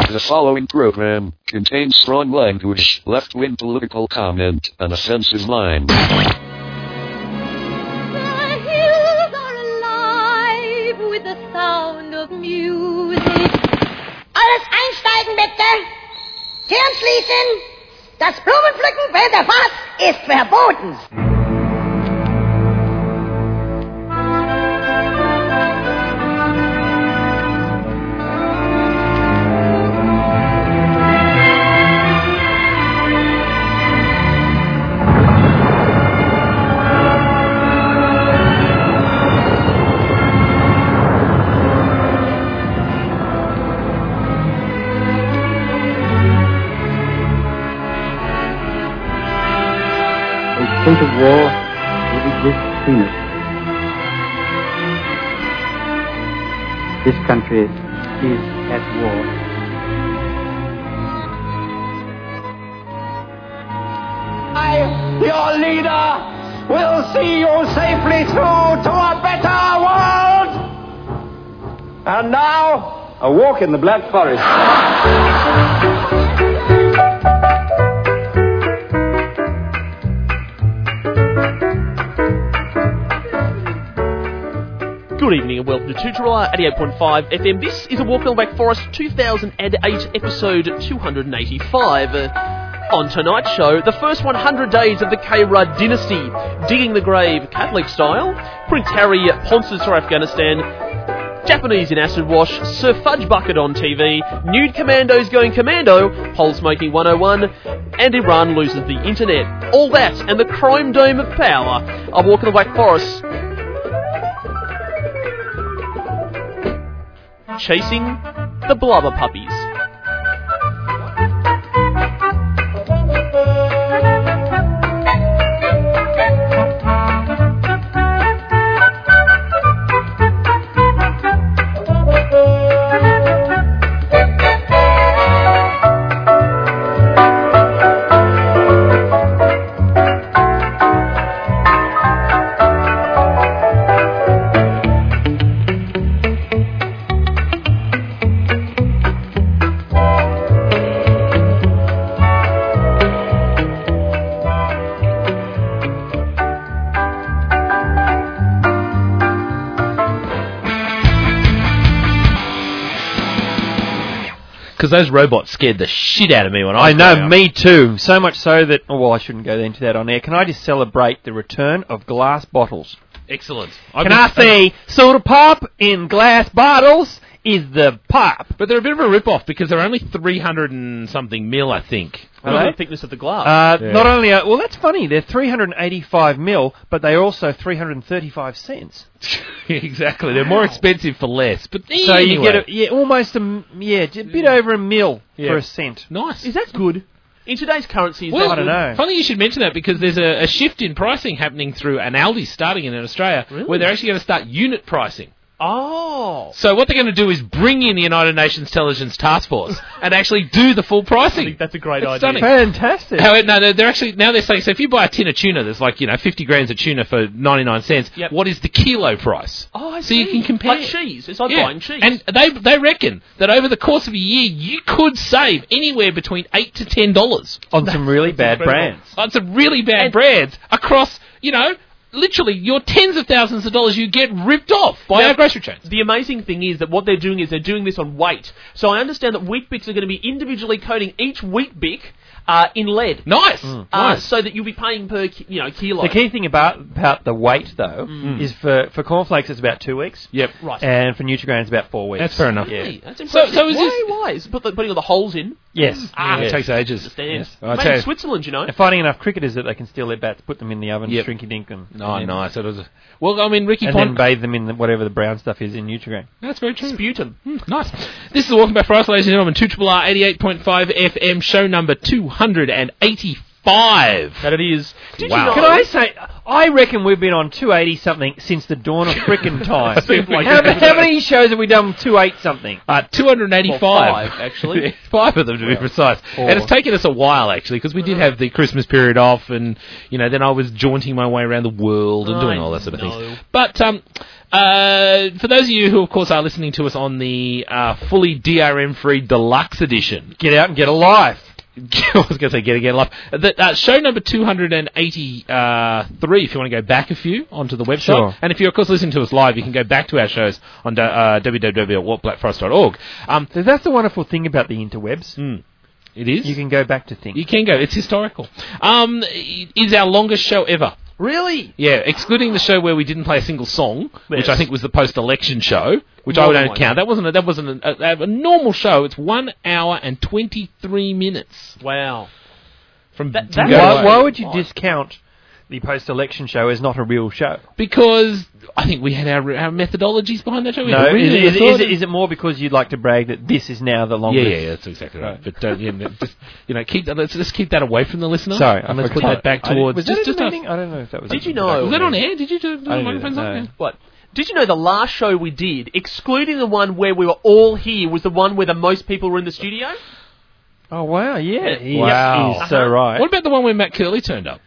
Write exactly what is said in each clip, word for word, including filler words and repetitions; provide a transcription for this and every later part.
The following program contains strong language, left-wing political comment, and offensive lines. The hills are alive with the sound of music. Alles einsteigen, bitte. Türen schließen. Das Blumenpflücken während der Fahrt ist verboten. state of war would exist between us. This country is at war. I, your leader, will see you safely through to a better world. And now, a walk in the Black Forest. Good evening and welcome to Tutorala eighty-eight point five F M. This is a Walk in the Black Forest two thousand eight episode two hundred eighty-five. Uh, on tonight's show, the first one hundred days of the K-Rudd dynasty, digging the grave Catholic style, Prince Harry ponces for Afghanistan, Japanese in acid wash, Sir Fudge Bucket on T V, nude commandos going commando, pole smoking one oh one, and Iran loses the internet. All that and the crime dome of power of Walk in the Black Forest. Chasing the blubber puppies. Because those robots scared the shit out of me when I was I know, growing up. me too. So much so that... Oh, well, I shouldn't go into that on air. Can I just celebrate the return of glass bottles? Excellent. Can I say soda pop in glass bottles is the pop? But they're a bit of a rip-off because they're only three hundred and something mil, I think. What Are about they? the thickness of the glass? Uh, Yeah. Not only... Are, well, that's funny. They're three hundred eighty-five mil, but they're also three hundred thirty-five cents. Exactly. They're more expensive for less. But So anyway. you get a, yeah, almost a... m- Yeah, a bit over a mil Yeah. for a cent. Nice. Is that good? In today's currency, is Well, that I don't good? know. Funny you should mention that because there's a, a shift in pricing happening through an Aldi starting in Australia Really? where they're actually going to start unit pricing. Oh. So what they're going to do is bring in the United Nations Intelligence Task Force and actually do the full I pricing. think that's a great It's idea. stunning. Fantastic. How, no, they're, they're actually now they're saying so if you buy a tin of tuna, there's like you know fifty grams of tuna for ninety nine cents. Yep. What is the kilo price? Oh, I So see. you can compare. Like cheese. It's like Yeah. buying cheese. And they they reckon that over the course of a year you could save anywhere between eight to ten dollars On some really bad incredible. brands. on some really bad And- brands across you know literally your tens of thousands of dollars you get ripped off by Now, our grocery chains. The amazing thing is that what they're doing is they're doing this on weight. So I understand that Wheat Bix are going to be individually coding each Wheat Bic uh, in lead. Nice, Uh, nice. so that you'll be paying per ki- you know kilo. The key thing about about the weight, though, is for, for cornflakes it's about two weeks. Yep. Right. And for Nutrigrain it's about four weeks. That's fair enough. Yeah. Hey, that's impressive. so is why, this- why? Is it put the, putting all the holes in? Yes. Ah, It yes. takes ages. Understand. Yes. I Made tell in you. Switzerland, you know. And finding enough cricketers that they can steal their bats, put them in the oven, Yep. shrinky dink, and, Oh, and, then- nice. It was a, well, I mean, Ricky and Pond. then bathe them in the, whatever the brown stuff is in Nutrigrain. That's very true. Sputum. Hmm, nice. This is Walking Back for us, ladies and gentlemen. two R R eighty-eight point five F M, show number two hundred eighty-five. five. That it is. Did Wow. you know? Can I say, I reckon we've been on two eighty something since the dawn of frickin' time. Seems like how, it. how many shows have we done with two eight something? Uh, two hundred eighty-five. Well, five, actually. Five of them, to be precise. four. And it's taken us a while, actually, because we did have the Christmas period off, and, you know, then I was jaunting my way around the world and doing I all that sort of know. things. But, um, uh, for those of you who, of course, are listening to us on the uh, fully D R M-free deluxe edition, Get out and get a life. I was going to say get again live. The, uh, show number two hundred eighty-three, if you want to go back a few onto the website. Sure. And if you're, of course, listening to us live, you can go back to our shows on uh, w w w dot warp black forest dot org. Um, So that's the wonderful thing about the interwebs. mm, it is. You can go back to things. You can go. It's historical. Um, it is our longest show ever. Really? Yeah, excluding the show where we didn't play a single song, which Yes. I think was the post-election show, which More I would than only one. count. That wasn't a, that wasn't a, a, a normal show. It's one hour and twenty-three minutes Wow. from. That- to that- go Why, away. why would you Fine. discount the post-election show as not a real show? Because I think we had our, our methodologies behind that show. We No, had a is, really is, thought is, it, of- is it more because you'd like to brag that this is now the Yeah, longest? yeah, yeah, that's exactly right. Right. But uh, yeah, no, just you know, keep that. Let's just keep that away from the listener. Sorry, and I let's put forgot. that back I- towards was just that just in the us. meeting? I don't know if that was. Did you in- know- Was that on air? Did you do I the didn't do microphones that, on? no. Yeah. What? Did you know the last show we did, excluding the one where we were all here, was the one where the most people were in the studio? Oh wow, yeah, he, Wow. he's so Uh-huh. right. What about the one where Matt Curley turned up?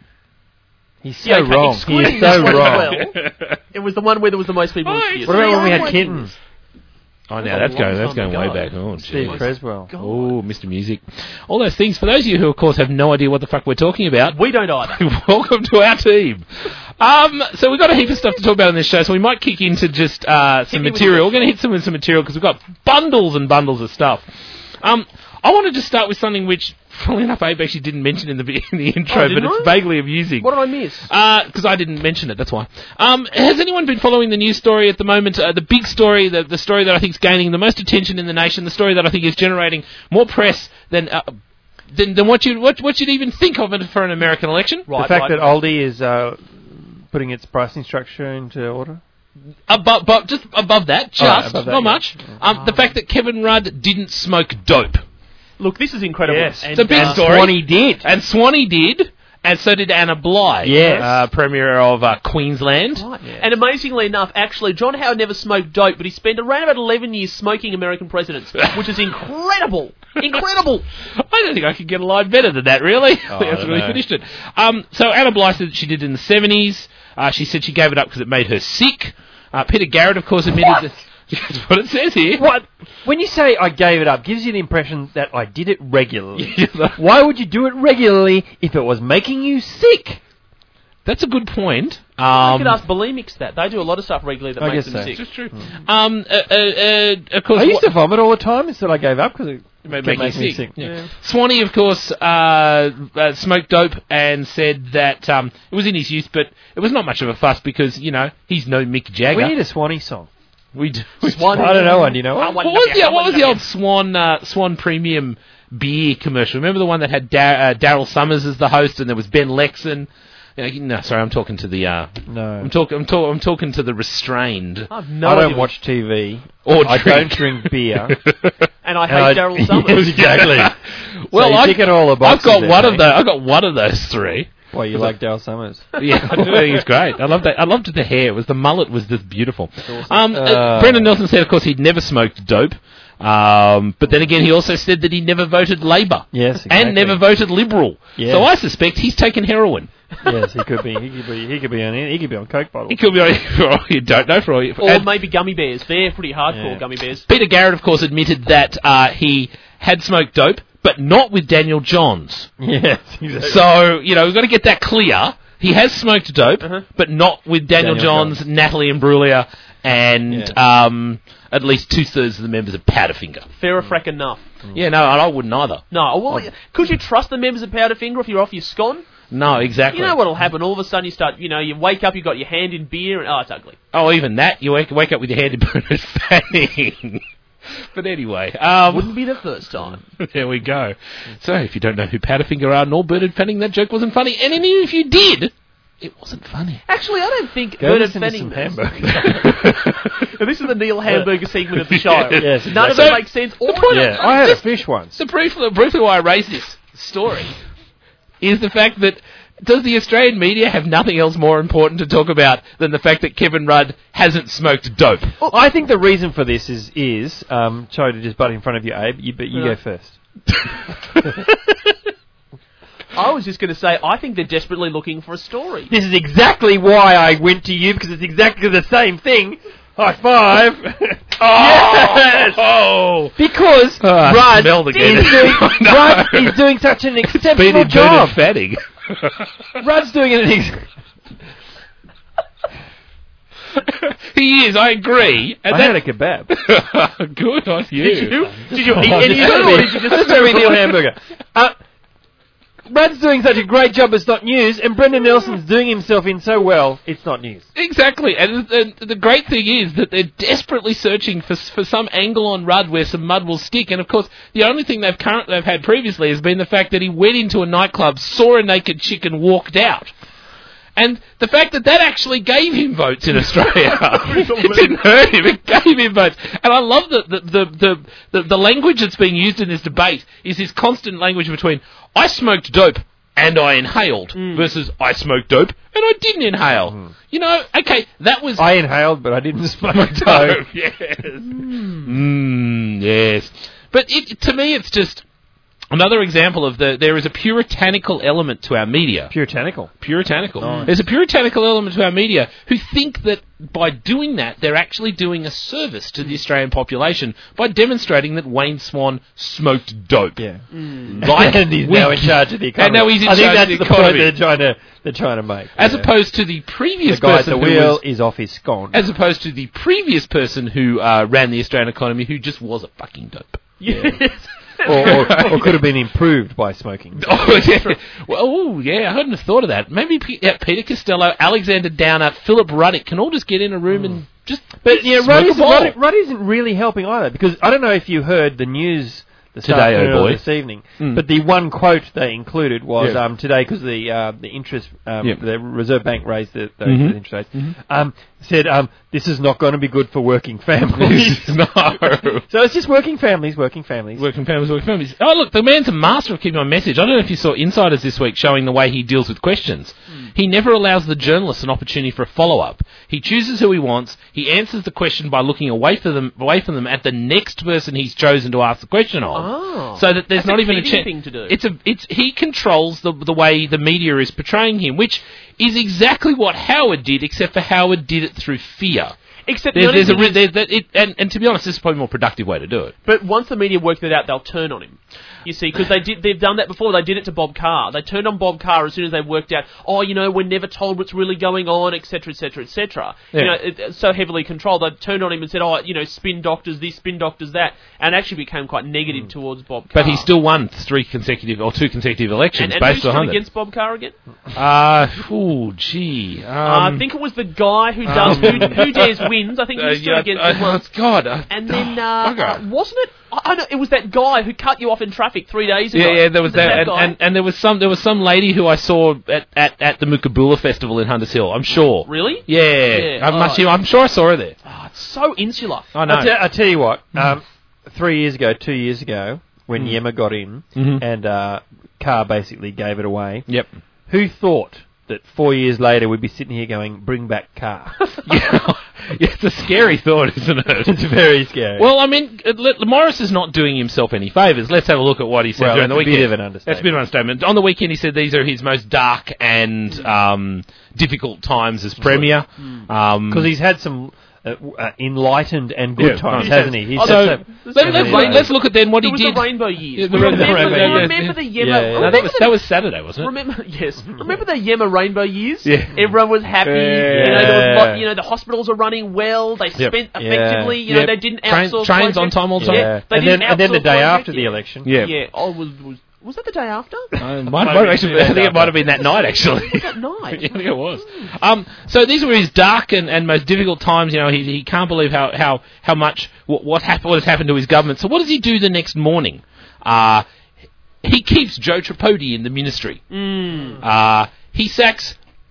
He's so Yeah, okay, wrong. He excluding is this so one as wrong. well. It was the one where there was the most people in the Oh, studio. What about when we had Like- kittens? Oh, That's now a that's long going that's time going way ago. back. Oh, Steve jeez. Creswell. Oh, Mister Music. All those things. For those of you who, of course, have no idea what the fuck we're talking about, We don't either. welcome to our team. Um, so we've got a heap of stuff to talk about on this show, so we might kick into just uh, some me with material. your- We're going to hit some with some material because we've got bundles and bundles of stuff. Um, I wanted to start with something which, funnily enough, Abe actually didn't mention in the in the intro, Oh, but didn't it's I? vaguely amusing. What did I miss? Because I didn't mention it, that's why. Um, has anyone been following the news story at the moment? Uh, the big story, the, the story that I think is gaining the most attention in the nation, the story that I think is generating more press than uh, than, than what you what, what you'd even think of it for an American election. Right, The fact right. that Aldi is uh, putting its pricing structure into order. Above, above, just above that, just Alright, above that, not yeah. much. Um, the fact that Kevin Rudd didn't smoke dope. Look, this is incredible. Yes. And, It's a big uh, story. Swanee did. And Swanee did, and so did Anna Bligh, Yes. uh, Premier of uh, Queensland. Right. And amazingly enough, actually, John Howard never smoked dope, but he spent around about eleven years smoking American presidents, which is incredible. Incredible. I don't think I could get a line better than that, really. Oh, I I that's don't really know. finished it. Um, so Anna Bligh said that she did it in the seventies. Uh, she said she gave it up because it made her sick. Uh, Peter Garrett, of course, admitted that... That's what it says here. What? When you say I gave it up, gives you the impression that I did it regularly. Why would you do it regularly if it was making you sick? That's a good point. I Um, could ask bulimics that. They do a lot of stuff regularly that I makes guess them so. sick. That's true. Um, uh, uh, uh, of course, I used what- to vomit all the time until I gave up because it Make- kept make you making me sick. sick. Yeah. Swanee, of course, uh, uh, smoked dope and said that um, it was in his youth, but it was not much of a fuss because, you know, he's no Mick Jagger. We need a Swanee song. We do. Swan- I don't know one. Do you know I one? want What was, to the, get- what was I the want old Swan uh, Swan Premium beer commercial? Remember the one that had Dar- uh, Daryl Summers as the host, and there was Ben Lexon. You know, no, sorry, I'm talking to the. Uh, No. I'm talking. I'm, talk- I'm talking to the restrained. I have no I don't idea. watch T V. Or I drink. don't drink beer. And I And hate I- Daryl Summers. Yes, exactly. Well, you I, tick it all the I've boxes got there, one of mate. those. I've got one of those three. Well, you like Daryl Summers. Yeah, I do think it's great. I love that. I loved the hair. It was the mullet was just beautiful. Um, uh, Uh, Brendan Nelson said, of course, he'd never smoked dope. Um, but then again, he also said that he never voted Labor. Yes, exactly. And never voted Liberal. Yes. So I suspect he's taken heroin. Yes, he could be. He could be. He could be on. He could be on Coke bottles. He could be on, for all you don't know. For all you, Or and maybe gummy bears. They're pretty hardcore Yeah. gummy bears. Peter Garrett, of course, admitted that uh, he had smoked dope, but not with Daniel Johns. Yes, exactly. So, you know, we've got to get that clear. He has smoked dope, Uh-huh. but not with Daniel, Daniel Johns, Johns. Natalie Imbruglia, and um, at least two-thirds of the members of Powderfinger. Fair a frack enough. Yeah, no, and I wouldn't either. No, well, could you trust the members of Powderfinger if you're off your scone? No, exactly. You know what'll happen? All of a sudden you start, you know, you wake up, you've got your hand in beer, and oh, it's ugly. Oh, even that. You wake, wake up with your hand in Bernard Fanning. But anyway. Um, Wouldn't be the first time. there we go. So, if you don't know who Powderfinger are nor Bernard Fanning, that joke wasn't funny. And even if you did, it wasn't funny. Actually, I don't think Go Bernard listen to Fanning... some hamburgers. This is the Neil Hamburger segment of the show. Yes, None of exactly. it makes sense. Or point yeah, of- I had a just- fish once. So briefly, briefly why I raised this story. is the fact that does the Australian media have nothing else more important to talk about than the fact that Kevin Rudd hasn't smoked dope? Well, I think the reason for this is, is um, sorry to just butt in front of you, Abe, you, but you Yeah. go first. I was just going to say, I think they're desperately looking for a story. This is exactly why I went to you, because it's exactly the same thing. High five. Oh! Yes! Oh! Because Oh, I Rudd smelled is again. doing, Oh, no. Rudd is doing such an Been exceptional in job. fatting. Rudd's doing an ex- He is, I agree. And I that- had a kebab. Good on you. Did you? Did you Oh, eat any of just it, a or very- did you just... just a very little hamburger. Uh, Rudd's doing such a great job, it's not news, and Brendan Nelson's doing himself in so well, it's not news. Exactly, and, and the great thing is that they're desperately searching for for some angle on Rudd where some mud will stick. And of course, the only thing they've current they've had previously has been the fact that he went into a nightclub, saw a naked chick, and walked out. And the fact that that actually gave him votes in Australia, it didn't hurt him; it gave him votes. And I love that the the, the the the language that's being used in this debate is this constant language between "I smoked dope" and I inhaled versus "I smoked dope and I didn't inhale." You know, okay, that was I inhaled, but I didn't smoke dope. dope. Yes, mm, yes. But it, to me, it's just another example of the there is a puritanical element to our media. Puritanical. Puritanical. Nice. There's a puritanical element to our media who think that by doing that, they're actually doing a service to the Australian population by demonstrating that Wayne Swan smoked dope. Yeah. Like and he's we- now in charge of the economy. And now he's in I think charge that's of the the point economy. they're trying to they're trying to make. As yeah. opposed to the previous the guy at person the who wheel was, is off his scone. as opposed to the previous person who uh, ran the Australian economy who just was a fucking dope. Yes. or, or, or could have been improved by smoking. Oh, yeah. Well, oh, yeah, I hadn't have thought of that. Maybe P- yeah, Peter Costello, Alexander Downer, Philip Ruddock can all just get in a room and just But yeah, smoke Rudd a isn't, bowl. Rudd, Rudd isn't really helping either, because I don't know if you heard the news this Today, afternoon oh or boy. this evening, Mm. but the one quote they included was Yeah. um, today, because the uh, the interest, um, Yep. the Reserve Bank raised the, the, Mhm. the interest rates, um, said um, this is not going to be good for working families. No. So it's just working families, working families. Working families, working families. Oh, look, the man's a master of keeping on message. I don't know if you saw Insiders this week showing the way he deals with questions. He never allows the journalists an opportunity for a follow-up. He chooses who he wants. He answers the question by looking away from them, away from them at the next person he's chosen to ask the question of. Oh. So that there's That's not a even a feeding chance. thing to do. It's a, it's he controls the the way the media is portraying him, which is exactly what Howard did, except for Howard did it through fear. Except the There's, only there's a thing re- is- there's that it, and, and to be honest, this is probably a more productive way to do it. But once the media work that out, they'll turn on him. You see, because they did, they've done that before. They did it to Bob Carr. They turned on Bob Carr as soon as they worked out, oh, you know, we're never told what's really going on, et cetera, et cetera, et cetera. You Yeah. know, it, it's so heavily controlled. They turned on him and said, oh, you know, spin doctors this, spin doctors that, and actually became quite negative towards Bob Carr. But he still won three consecutive or two consecutive elections and, and based who stood on that. against Bob Carr again? Uh, oh, gee. Um, Uh, I think it was the guy who does um, who, who dares wins. I think he uh, stood yeah, against uh, him once. God. Uh, And then, oh, uh, bugger. wasn't it? I, I know, it was that guy who cut you off in traffic three days ago. Yeah, yeah, there was it that, and, guy? and, and there was some there was some lady who I saw at, at, at the Mookaboola Festival in Hunters Hill. I'm sure. Really? Yeah, Yeah, I'm, oh. actually, I'm sure I saw her there. Oh, it's so insular. I know. I, te- I tell you what, um, three years ago, two years ago, when Yema got in Mhm. and uh, Carr basically gave it away, Yep. who thought that four years later we'd be sitting here going, bring back Carr? yeah, it's a scary thought, isn't it? It's very scary. Well, I mean, uh, Le- Morris is not doing himself any favours. Let's have a look at what he said Well, during the that's a weekend. bit of an understatement. That's a bit of an understatement. On the weekend, he said these are his most dark and um, difficult times as Premier. Um, Because he's had some uh, w- uh, enlightened and good Yeah, times, right. hasn't he? He's Oh, so had some- There's let, some let's, rainbow- let's look at then what There he was did. the rainbow years. Yeah, the remember, rainbow- the, rainbow- remember the yeah, Yema? yeah. No, remember that was the, that was Saturday, wasn't it? Remember, yes. Remember the Yema rainbow years? Yeah. Everyone was happy. Yeah. You know, there was lot, you know, the hospitals are running well. They Yep. spent Yeah. effectively. You know, Yep. they didn't Train- outsource trains on projects. time all the time. Yeah. They and didn't then and then the outsource day projects, after the yeah. election. Yeah. Yeah. Oh, was was was that the day after? Uh, might, might actually, I think it might have been that night, actually. That night. Yeah, I think it was. Um, so these were his dark and, and most difficult times. You know, he he can't believe how how how much what what, hap- what has happened to his government. So what does he do the next morning? Uh, he keeps Joe Tripodi in the ministry. Mm. Uh, he sacks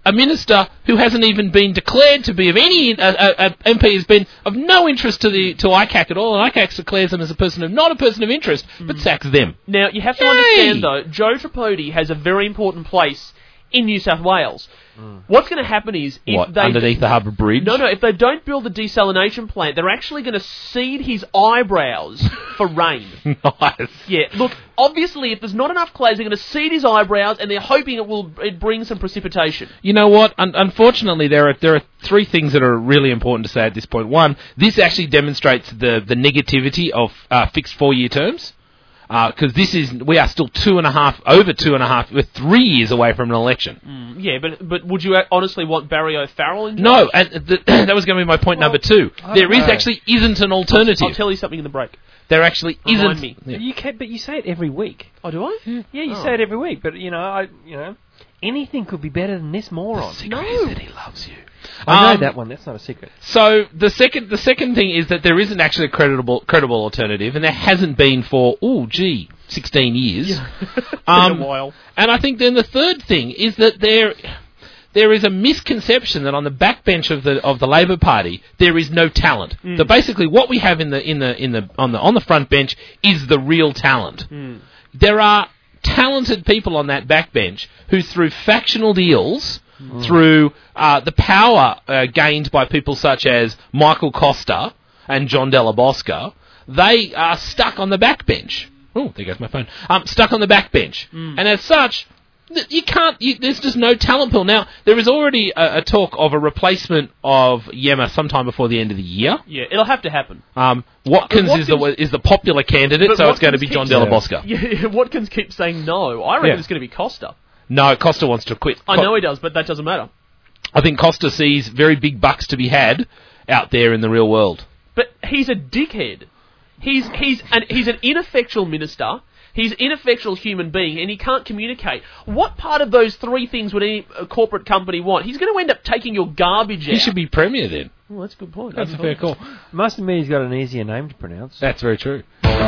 a minister who hasn't even been declared to be of any uh, uh, uh, M P has been of no interest to the to I C A C at all, and I C A C declares them as a person of not a person of interest, but sacks them. Now, you have to Yay! understand, though, Joe Tripodi has a very important place in New South Wales. Mm. What's going to happen is... if What, they underneath the Harbour Bridge? No, no, if they don't build the desalination plant, they're actually going to seed his eyebrows for rain. Nice. Yeah, look, obviously, if there's not enough clouds, they're going to seed his eyebrows, and they're hoping it will it bring some precipitation. You know what? Un- unfortunately, there are there are three things that are really important to say at this point. One, this actually demonstrates the, the negativity of uh, fixed four-year terms. Because uh, this is, we are still two and a half, over two and a half, we're three years away from an election. Mm, yeah, but but would you honestly want Barry O'Farrell in charge? No, and th- that was going to be my point well, number two. There is actually isn't an alternative. I'll, I'll tell you something in the break. There actually Remind isn't. me. Yeah. You can, but you say it every week. Oh, do I? Yeah, yeah you oh. say it every week. But you know, I, you know, anything could be better than this moron. The secret no. is that he loves you. I know um, that one. That's not a secret. So the second, the second thing is that there isn't actually a credible, credible alternative, and there hasn't been for oh gee, sixteen years. Yeah. um, been a while. And I think then the third thing is that there, there is a misconception that on the backbench of the of the Labor Party there is no talent. Mm. That basically what we have in the in the in the on the on the front bench is the real talent. Mm. There are talented people on that backbench who, through factional deals, mm. through uh, the power uh, gained by people such as Michael Costa and John Della Bosca, they are stuck on the backbench. Oh, there goes my phone. Um, stuck on the backbench, mm. and as such, th- you can't. You, there's just no talent pool. Now there is already a, a talk of a replacement of Yema sometime before the end of the year. Yeah, it'll have to happen. Um, Watkins, Watkins is the is the popular candidate, but so Watkins it's going to be John Della Bosca. Yeah, Watkins keeps saying no. I reckon Yeah. it's going to be Costa. No, Costa wants to quit. I know he does, but that doesn't matter. I think Costa sees very big bucks to be had out there in the real world. But he's a dickhead. He's he's an he's an ineffectual minister. He's an ineffectual human being, and he can't communicate. What part of those three things would any uh, corporate company want? He's going to end up taking your garbage out. He should be premier then. Well, that's a good point. That's a fair call. Must admit he's got an easier name to pronounce. That's very true.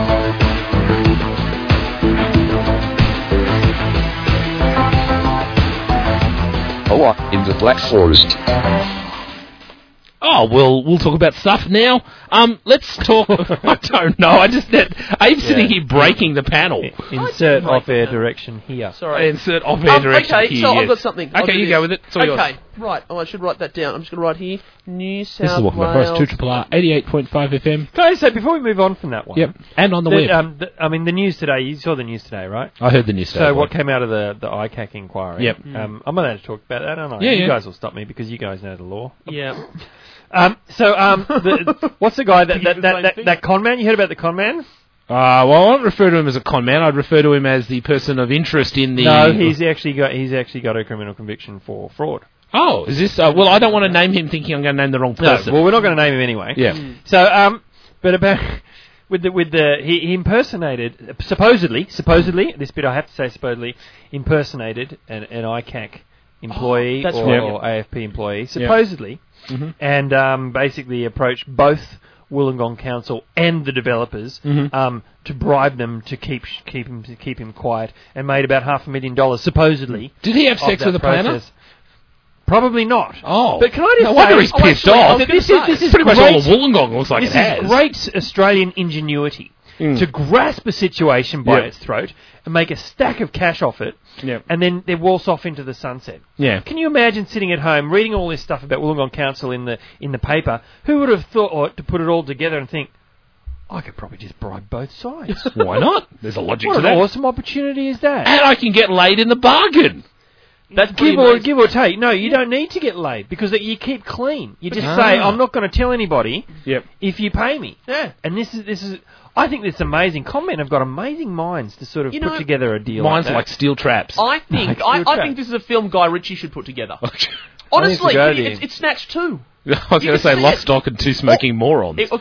Oh, in the Black Forest. Oh, well, we'll talk about stuff now. Um, let's talk... I don't know. I just... That, I'm yeah. sitting here breaking the panel. Insert off-air direction here. Sorry. Insert off-air um, direction okay, here, so yes. I've got something. I'll Okay, you this. go with it. It's all okay, yours. right. Oh, I should write that down. I'm just going to write here, New South This is Walking Back Forest, two Triple R, eighty-eight point five F M. Can I say, before we move on from that one... Yep, and on the, the web. Um, the, I mean, the news today, you saw the news today, right? I heard the news today. So what came out of the, the I C A C inquiry? Yep. Mm. Um, I'm allowed to talk about that, aren't I? Yeah, you yeah. guys will stop me because you guys know the law. Yeah. Um, so, um, the, what's the guy, that, that, that, that, that con man? You heard about the con man? Uh, well, I won't refer to him as a con man. I'd refer to him as the person of interest in the... No, he's actually got he's actually got a criminal conviction for fraud. Oh, is this... Uh, well, I don't want to name him thinking I'm going to name the wrong person. No, well, we're not going to name him anyway. Yeah. Mm. So, um, but about... With the, with the, he, he impersonated, supposedly, supposedly, this bit I have to say supposedly, impersonated an, an I C A C employee Oh, that's or, right. or A F P employee, supposedly, Mm-hmm. and um, basically approached both Wollongong Council and the developers Mm-hmm. um, to bribe them to keep sh- keep him to keep him quiet, and made about half a million dollars supposedly. Did he have of sex that with the planner? process. Probably not. Oh. But can I just no wonder say- he's Oh, pissed actually, I off. was This gonna is say, this is Pretty much great. all of Wollongong looks like This it has. is great Australian ingenuity Mm. to grasp a situation by Yeah. its throat and make a stack of cash off it, Yeah. and then they waltz off into the sunset. Yeah. Can you imagine sitting at home reading all this stuff about Wollongong Council in the in the paper? Who would have thought or, to put it all together and think, I could probably just bribe both sides? Why not? There's a logic What to an that. awesome opportunity is that? And I can get laid in the bargain. That's Give pretty or amazing. give or take. No, you don't need to get laid because you keep clean. You just Ah. say, I'm not going to tell anybody Yep. if you pay me. Yeah. And this is this is. I think it's amazing. Conmen have got amazing minds to sort of You put know, together a deal. Mine's like, like that. steel traps. I think Like I, steel I trap. think this is a film Guy Ritchie should put together. I think Honestly, it's a good it- idea. it's, it's Snatch two. I was going to can say see Lost it. Stock and Two Smoking Morons. It-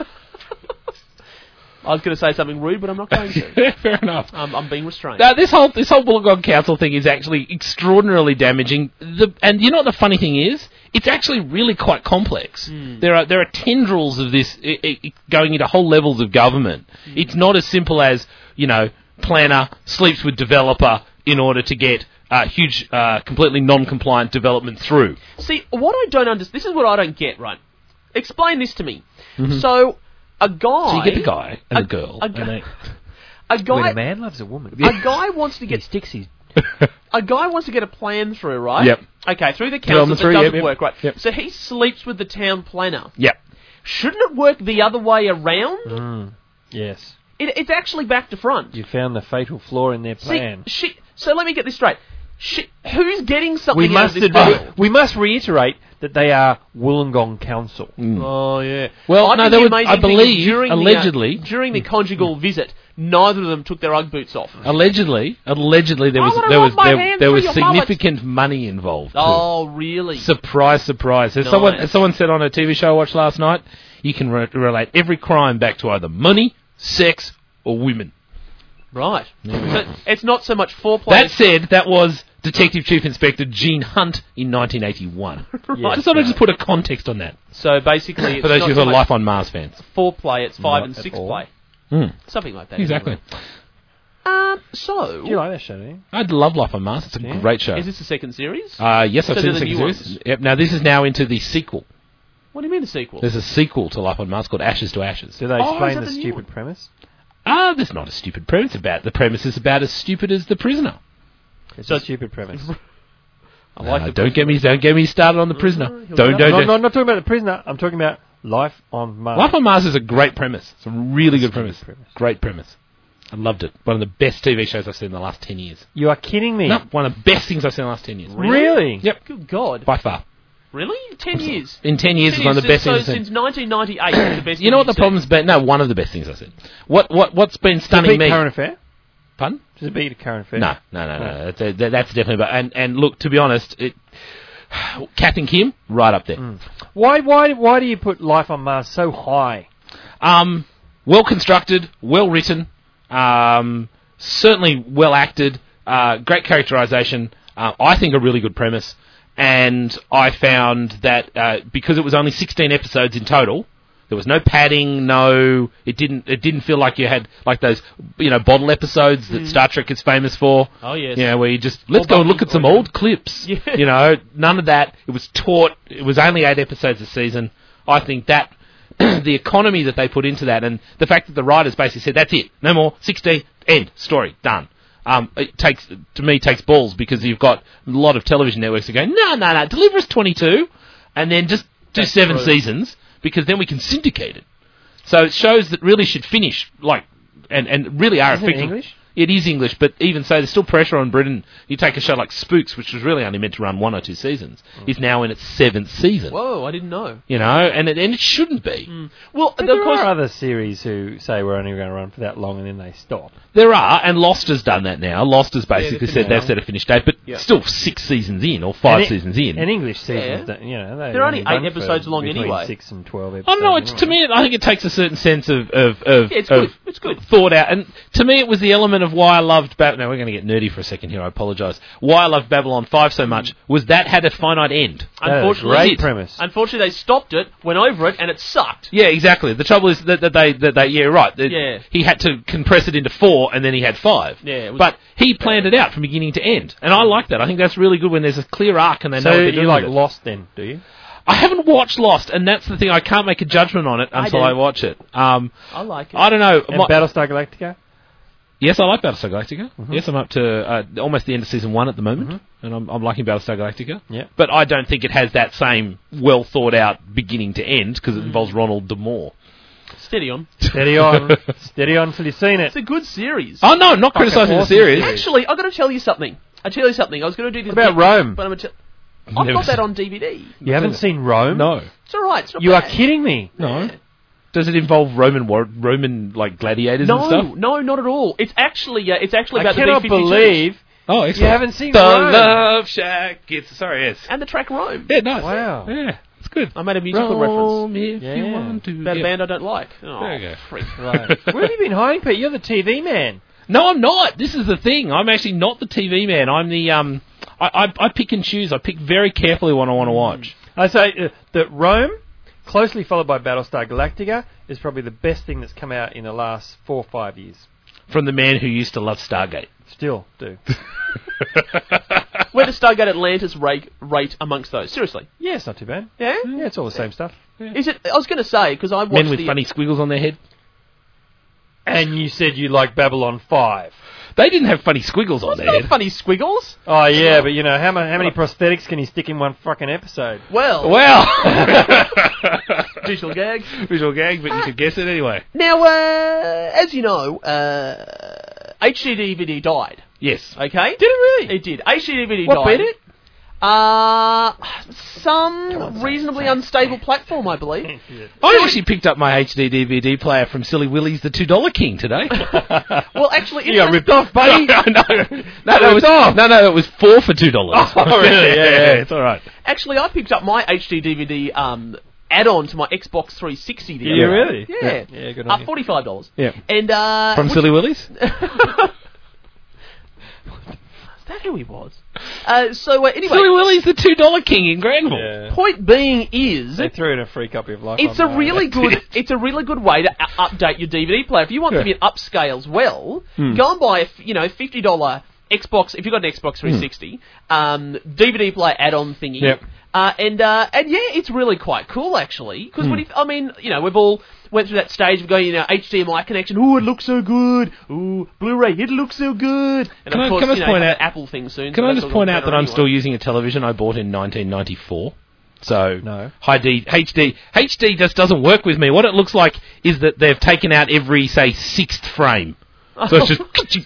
I was going to say something rude, but I'm not going to. Fair enough. Um, I'm being restrained. Now, this whole this whole Wollongong Council thing is actually extraordinarily damaging. The, and you know what the funny thing is? It's actually really quite complex. Mm. There are there are tendrils of this i i going into whole levels of government. Mm. It's not as simple as, you know, planner sleeps with developer in order to get uh, huge, uh, completely non-compliant development through. See, what I don't understand, this is what I don't get, right? Explain this to me. Mhm. So, a guy... So you get the guy and a, the girl. A, and they, a guy... When a man loves a woman. A guy wants to get... He sticks his... A guy wants to get a plan through, right? Yep. Okay, through the Get on the council, through, it doesn't yep, yep, work, right? yep. So he sleeps with the town planner. Yep. Shouldn't it work the other way around? Mm, yes. It, it's actually back to front. You found the fatal flaw in their plan. See, she, so let me get this straight. She, who's getting something we out must of this admit- deal? we must reiterate that they are Wollongong Council. Mm. Oh, yeah. Well, I no, think they the were, amazing I thing is believe, during allegedly, The, uh, during the conjugal visit, neither of them took their Ugg boots off. allegedly, allegedly there I was wanna there rub was my there, hand there through was your mullet. significant money involved. too. Oh, really? Surprise, surprise. As Nice. someone, as someone said on a T V show I watched last night, you can re- relate every crime back to either money, sex, or women. Right. So it's not so much foreplay. That said, that was Detective Chief Inspector Gene Hunt in nineteen eighty-one. Right. Just thought I'd just put a context on that. So basically, it's For those not who so are much Life on Mars fans. foreplay, it's five Not and at six all. play. Mm. Something like that. Exactly. Um, so... Do you like that show, do you? I love Life on Mars. It's a Yeah. great show. Is this the second series? Uh, yes, I've So seen they're the the second new series. ones? Yep. Now this is now into the sequel. What do you mean the sequel? There's a sequel to Life on Mars called Ashes to Ashes. Do they Oh, explain is that the the new stupid one? premise? Ah, there's not a stupid premise about the premise is about as stupid as The Prisoner. It's So- a stupid premise. I like Uh, the don't get me don't get me started on The Prisoner. Mhm. Don't no, don't. no, don't. no, I'm not talking about The Prisoner. I'm talking about Life on Mars. Life on Mars is a great premise. It's a really good premise. premise. Great premise. I loved it. One of the best T V shows I've seen in the last ten years. You are kidding me. No, one of the best things I've seen in the last ten years. Really? Yep, Good God. by far. Really? Ten years? In ten years, Ten it's one of the years best since, things so I've seen. since nineteen ninety-eight, it's the best You know what thing the problem's been? No, one of the best things I've seen. What what what's been Does it stunning beat me? Current Affair? Pardon? Does it beat a Current Affair? No, no, no, no. That's, uh, that- that's definitely. But and and look, to be honest, it, Kath and Kim, right up there. Mm. Why, why, why do you put Life on Mars so high? Um, well constructed, well written, um, certainly well acted, uh, great characterization. Uh, I think a really good premise, and I found that uh, because it was only sixteen episodes in total, there was no padding, no. It didn't. It didn't feel like you had like those, you know, bottle episodes that Star Trek is famous for. Oh, yes. You know, where you just let's Or go and look Buffy at some or- old clips. Yeah. You know, none of that. It was taut. It was only eight episodes a season. I think that the economy that they put into that, and the fact that the writers basically said, "That's it, no more, sixteen, end, story, done." Um, it takes to me takes balls because you've got a lot of television networks that go, "No, no, no, deliver us twenty-two, and then just do That's seven true. seasons because then we can syndicate it." So it shows that really should finish like and, and really are Isn't it effective. English? It is English, but even so, there's still pressure on Britain. You take a show like Spooks, which was really only meant to run one or two seasons, is now in its seventh season. Whoa, I didn't know. You know, and it, and it shouldn't be. Well, But of there course, are other series who say we're only going to run for that long and then they stop. There are, and Lost has done that now. Lost has basically they've said finished they've now. set a finish date, but Yeah. still six seasons in, or five And it- seasons in. And English seasons, Yeah. don't- you know, they They're only run eight for episodes long between anyway. Six and twelve episodes. I don't know. It's, to me, I think it takes a certain sense of of, of, Yeah, it's of good. It's good. thought out. And to me, it was the element of why I loved. Ba- now we're going to get nerdy for a second here. I apologise. Why I loved Babylon five so much was that had a finite end. That is a unfortunately, great it- premise. unfortunately, they stopped it, went over it, and it sucked. Yeah, exactly. The trouble is that, that they that they yeah right. that Yeah. He had to compress it into four, and then he had five. Yeah, it was- but he planned it out from beginning to end, and I like that. I think that's really good when there's a clear arc and they know So what they're you doing like with it. Lost then, do you? I haven't watched Lost, and that's the thing. I can't make a judgment on it I until do. I, watch it. Um, I like it. I don't know. And My- Battlestar Galactica? yes, I like Battlestar Galactica. Mm-hmm. Yes, I'm up to uh, almost the end of season one at the moment, and I'm, I'm liking Battlestar Galactica. Yeah. But I don't think it has that same well thought out beginning to end because Mm. it involves Ronald DeMore. Steady on. Steady on. Steady on till you've seen it. It's a good series. Oh no, not Fucking criticising the awesome series. series. Actually, I've got to tell you something. I'll tell you something. I was going to do this. What about bit, Rome? But I'm gonna tell- I've Never got that seen- on D V D. You haven't seen Rome? No. It's alright. It's not You are bad. kidding me. No. Does it involve Roman war- Roman like gladiators and No, stuff? no, not at all. It's actually, uh, it's actually I about cannot the B fifty-twos believe Oh, excellent. you haven't seen the Rome. Love Shack. It's sorry, yes. and the track Rome. Yeah, nice. Wow. Yeah, it's good. I made a musical Rome, reference. if Yeah. you want to. About yeah. a band I don't like. Oh, There you go. freak. Right. Where have you been hiding, Pete? You're the T V man. No, I'm not. This is the thing. I'm actually not the T V man. I'm the um. I, I, I pick and choose. I pick very carefully what I want to watch. I say uh, that Rome, closely followed by Battlestar Galactica, is probably the best thing that's come out in the last four or five years. From the man who used to love Stargate. Still do. Where does Stargate Atlantis rate, rate amongst those? Seriously. Yeah, it's not too bad. Yeah? Yeah, it's all the same stuff. Is it? I was going to say, because I watched Men with the... funny squiggles on their head. And you said you like Babylon five. They didn't have funny squiggles on It's their not head. funny squiggles. Oh, yeah, but you know, how, ma- how many prosthetics can you stick in one fucking episode? Well, Well, visual gag. visual gag, but you could guess it anyway. Now, uh, as you know, uh, H D D V D died. Yes. Okay? Did it really? It did. H D D V D What died. beat it? Uh, some reasonably unstable platform, I believe. I actually picked up my H D D V D player from Silly Willy's The Two Dollar King today. Well, actually, You got ripped off, buddy. no, no, no, no, it was, no, no, it was four for two dollars. Oh, really? yeah, yeah, it's all right. actually, I picked up my H D D V D um, add-on to my Xbox three sixty. The Yeah, other day. really? Yeah. Yeah, good on Uh, you. forty-five dollars. Yeah. And, uh... From which- Silly Willy's. Is that who he was? Uh, so, uh, anyway... Silly Willy's The Two Dollar King in Granville. Yeah. Point being is... They threw in a free copy of Life It's on a Mars. really good. It's a really good way to u- update your D V D player. If you want Yeah. to be an upscale as well, Hmm. go and buy a f- you know fifty dollar Xbox. If you've got an Xbox three sixty, um, D V D player add-on thingy. Yep. Uh, and uh, and yeah, it's really quite cool actually. Because Hmm. when if, I mean, you know, we've all went through that stage of going, you know, H D M I connection. Ooh, it looks so good. Ooh, Blu-ray, it looks so good. And Can of I- course, can I you just know, point you have out- the Apple thing soon. Can so I that's just all point gonna out be that better I'm anyway. still using a television I bought in nineteen ninety-four? So No. H D, H D, H D just doesn't work with me. What it looks like is that they've taken out every, say, sixth frame. So it's just...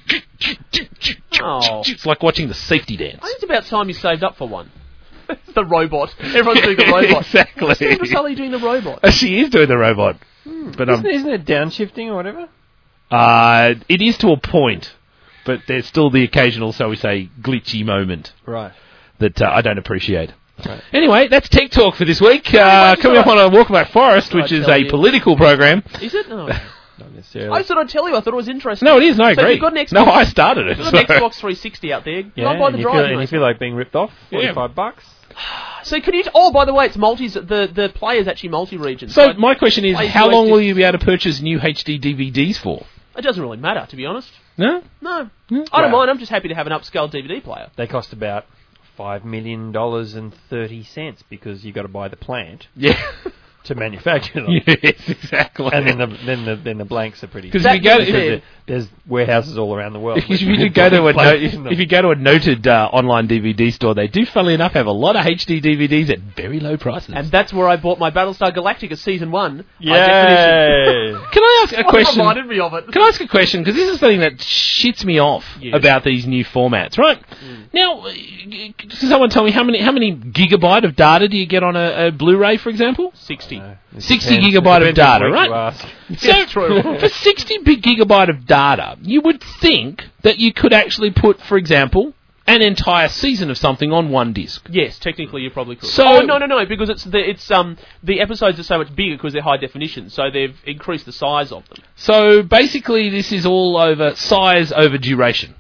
Oh. It's like watching the safety dance. I think it's about time you saved up for one. The robot. Everyone's doing the robot. Exactly. Sandra Sully doing the robot. Uh, She is doing the robot. But um, Isn't, isn't it downshifting or whatever? uh, it is to a point, but there's still the occasional, so we say, glitchy moment Right. that uh, I don't appreciate. Right. Anyway, that's Tech Talk for this week. Uh, coming up on a Walkabout Forest, which I is tell a you. political program. Is it? No. Not necessarily. I thought I'd tell you. I thought it was interesting. No, it is. No, I So if agree. you've got an Xbox, No, I started it. If you've got an so- Xbox three sixty out there, yeah, go and buy and the you, drive. feel, and you mate. feel like being ripped off? Yeah. forty-five bucks? So can you... Oh, by the way, it's multis... The, the player's actually multi-region. So my question is, Play how U S long D. will you be able to purchase new H D D V Ds for? It doesn't really matter, to be honest. No? No. Yeah. I don't Wow. mind. I'm just happy to have an upscale D V D player. They cost about five million dollars and thirty cents because you got to buy the plant Yeah. to manufacture them. Yes, exactly. And then the, then the then the blanks are pretty. 'Cause That if you go, being if, said- There- there's warehouses all around the world. if you do go to a no, Blanks if, in them. if you go to a noted uh, online D V D store, they do, funnily enough, have a lot of H D D V Ds at very low prices. And that's where I bought my Battlestar Galactica Season one. Yay! Can I ask a question? reminded me of it. Can I ask a question? Because this is something that shits me off Yes. about these new formats, right? Now, uh, can someone tell me how many how many gigabyte of data do you get on a, a Blu-ray, for example? sixty. No, it sixty depends- gigabyte it of depends on data, which right? you ask. So, Yes, true. for sixty big gigabyte of data, you would think that you could actually put, for example, an entire season of something on one disc. Yes, technically you probably could. So- oh no no no, because it's the it's um the episodes are so much bigger because they're high definition, so they've increased the size of them. So basically, this is all over size over duration.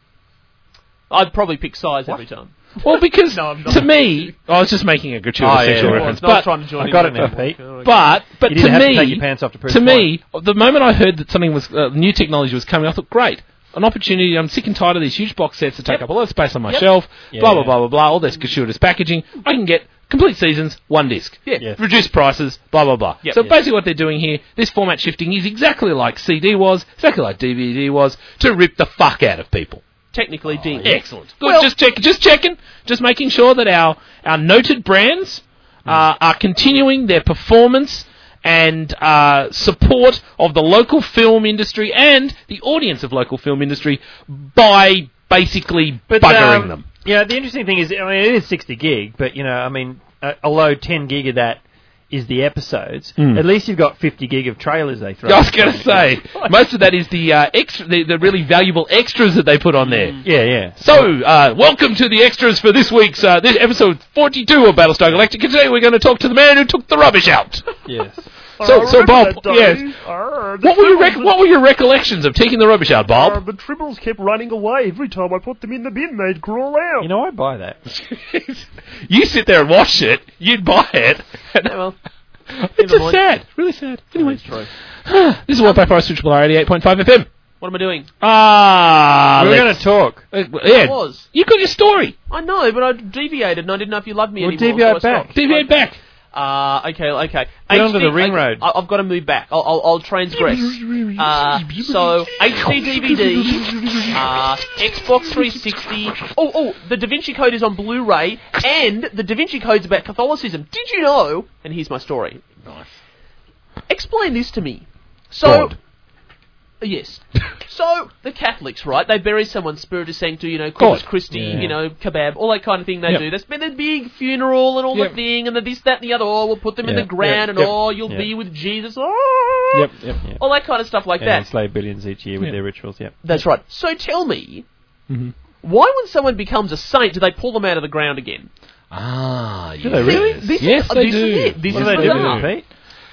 I'd probably pick size every time. Well, because No, I'm not. to me, I was just making a gratuitous Oh, yeah, sexual yeah. reference, No, I was but trying to join I in got it with now, that. Pete. Okay. but but You to didn't have me, to take your pants off to prove to the me, the moment I heard that something was uh, new technology was coming, I thought, great, an opportunity. I'm sick and tired of these huge box sets that take Yep. up a lot of space on my Yep. shelf. Yeah. Blah blah blah blah blah. All this gratuitous packaging. I can get complete seasons, one disc. Yeah. Yes. Reduced prices, blah blah blah. Yep. So Yeah. basically, what they're doing here, this format shifting is exactly like C D was, exactly like D V D was, to rip the fuck out of people. Technically ding. Excellent. Good. Well- just check, just checking, just making sure that our our noted brands uh, are continuing their performance and uh, support of the local film industry and the audience of local film industry by basically But, buggering um, them. Yeah, the interesting thing is, I mean, it is sixty gig, but, you know, I mean, uh, although ten gig of that is the episodes, Mm. at least you've got fifty gig of trailers they throw. I was going to say, most of that is the uh, extra, the, the really valuable extras that they put on there. Yeah, yeah. So, uh, welcome to the extras for this week's uh, this episode forty-two of Battlestar Galactica. Today we're going to talk to the man who took the rubbish out. Yes. So, so Bob, yes. What were your rec- what were your recollections of taking the rubbish out, Bob? the tribbles kept running away. Every time I put them in the bin, they'd crawl out. You know, I'd buy that. You sit there and watch it. You'd buy it. Yeah, well, It's just mind. sad, really sad. Anyway, that's true. this is Walkback Forest, Switchable R eighty-eight point five F M. What am I doing? Ah, We're going let's- to talk. uh, yeah, I was. you got your story. I know, but I deviated and I didn't know if you loved me We'll anymore. deviate so I back. stopped. Deviate back. Uh, okay, okay. Get onto the ring okay, road. I- I've got to move back. I'll, I'll, I'll transgress. Uh, so, H D D V D, uh, Xbox three sixty. Oh, oh, the Da Vinci Code is on Blu-ray, and the Da Vinci Code's about Catholicism. Did you know? And here's my story. Nice. Explain this to me. So, God. yes. So, the Catholics, right, they bury someone's spiritus sancti, you know, Corpus God. Christi, Yeah. you know, kebab, all that kind of thing they Yep. do. They spend a big funeral and all Yep. the thing, and the this, that, and the other. Oh, we'll put them in Yeah. the ground, Yep. and Yep. oh, you'll Yep. be with Jesus. Oh, Yep, yep. Yep. all that kind of stuff like And that. enslave billions each year with Yeah. their rituals, yeah. That's right. So tell me, Mhm. why when someone becomes a saint, do they pull them out of the ground again? Ah, yes. Do they really? This yes, is, they this do. is it. This What is do they do with bizarre. it, Pete?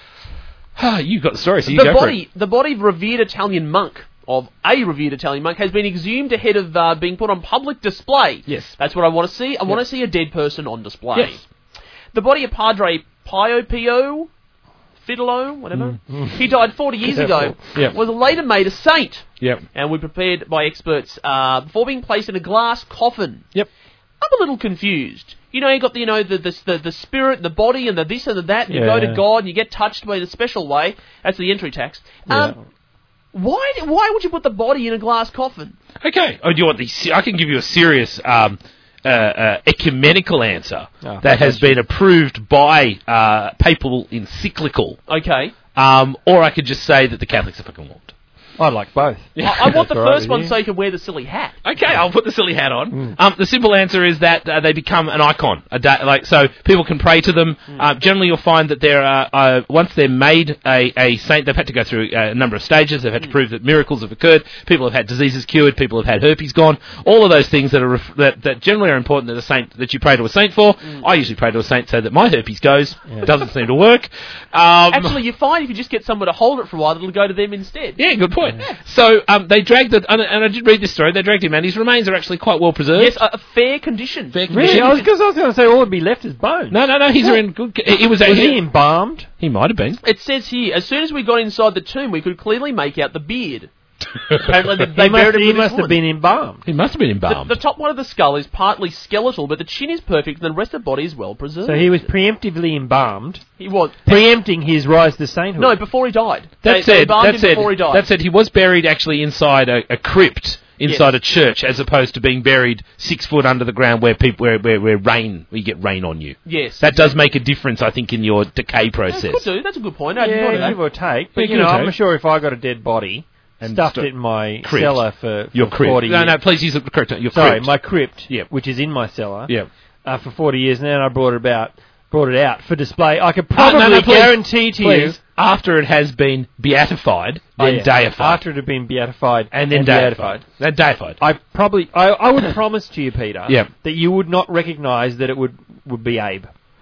Ah, you've got the story, so you the go for body, it. the body of revered Italian monk, of a revered Italian monk, has been exhumed ahead of uh, being put on public display. Yes. That's what I want to see. I want to see a dead person on display. Yes. The body of Padre Pio Pio Fidelo, whatever. He died forty years ago. Yep. Was later made a saint, Yep. and we prepared by experts uh, before being placed in a glass coffin. Yep. I'm a little confused. You know, you got the, you know, the the the, the spirit, the body, and the this and the that. And You go to Yeah. God, and you get touched by the special way. That's the entry tax. Um, Yeah. why why would you put the body in a glass coffin? Okay. Oh, do you want the? se- I can give you a serious um, uh, uh, ecumenical answer Oh, that has been approved by uh, papal encyclical, Okay, um, or I could just say that the Catholics are fucking warped. I like both. I, I want That's the all right first with one you. so you can wear the silly hat. Okay, I'll put the silly hat on. Um, the simple answer is that uh, they become an icon. A da- like so, people can pray to them. Uh, generally, you'll find that they're uh, uh, once they're made a, a saint, they've had to go through uh, a number of stages. They've had to prove that miracles have occurred. People have had diseases cured. People have had herpes gone. All of those things that are ref- that, that generally are important that a saint that you pray to a saint for. I usually pray to a saint so that my herpes goes. Doesn't seem to work. Um, Actually, you find if you just get someone to hold it for a while, it'll go to them instead. yeah, good point. So um, they dragged it, and, and I did read this story. They dragged him, and his remains are actually quite well preserved. Yes, a, a fair condition. Fair Really? condition. I was, cause I was going to say all would be left is bones. No, no, no. He's in good. He was. Was he, he embalmed? he might have been. It says here, as soon as we got inside the tomb, we could clearly make out the beard. Apparently, they, they He must, buried him he with his must have woman. been embalmed. He must have been The, embalmed. the top one of the skull is partly skeletal, but the chin is perfect, and the rest of the body is well preserved. So he was preemptively embalmed, He was. preempting his rise to sainthood. No, before he died. that They- they said, embalmed that him said, before he died. that said, he was buried actually inside a, a crypt inside Yes. a church, as opposed to being buried six foot under the ground where people where where, where rain where you get rain on you. Yes. That does make a difference, I think, in your decay process. Could do. That's a good point. I didn't yeah, know that. give or take. But Yeah, you give know, or I'm take. sure if I got a dead body And stuffed stu- it in my crypt. cellar for, for Your crypt. forty No, years. no, please use the correct. Your Sorry, crypt. my crypt, Yep. which is in my cellar, Yeah. uh, for forty years now, and I brought it about, brought it out for display. I could Ah, probably no, no, please, guarantee to please, you, after it has been beatified Yeah, and deified, after it had been beatified and then deified, then deified. I probably, I, I would promise to you, Peter, Yep. that you would not recognise that it would, would be Abe.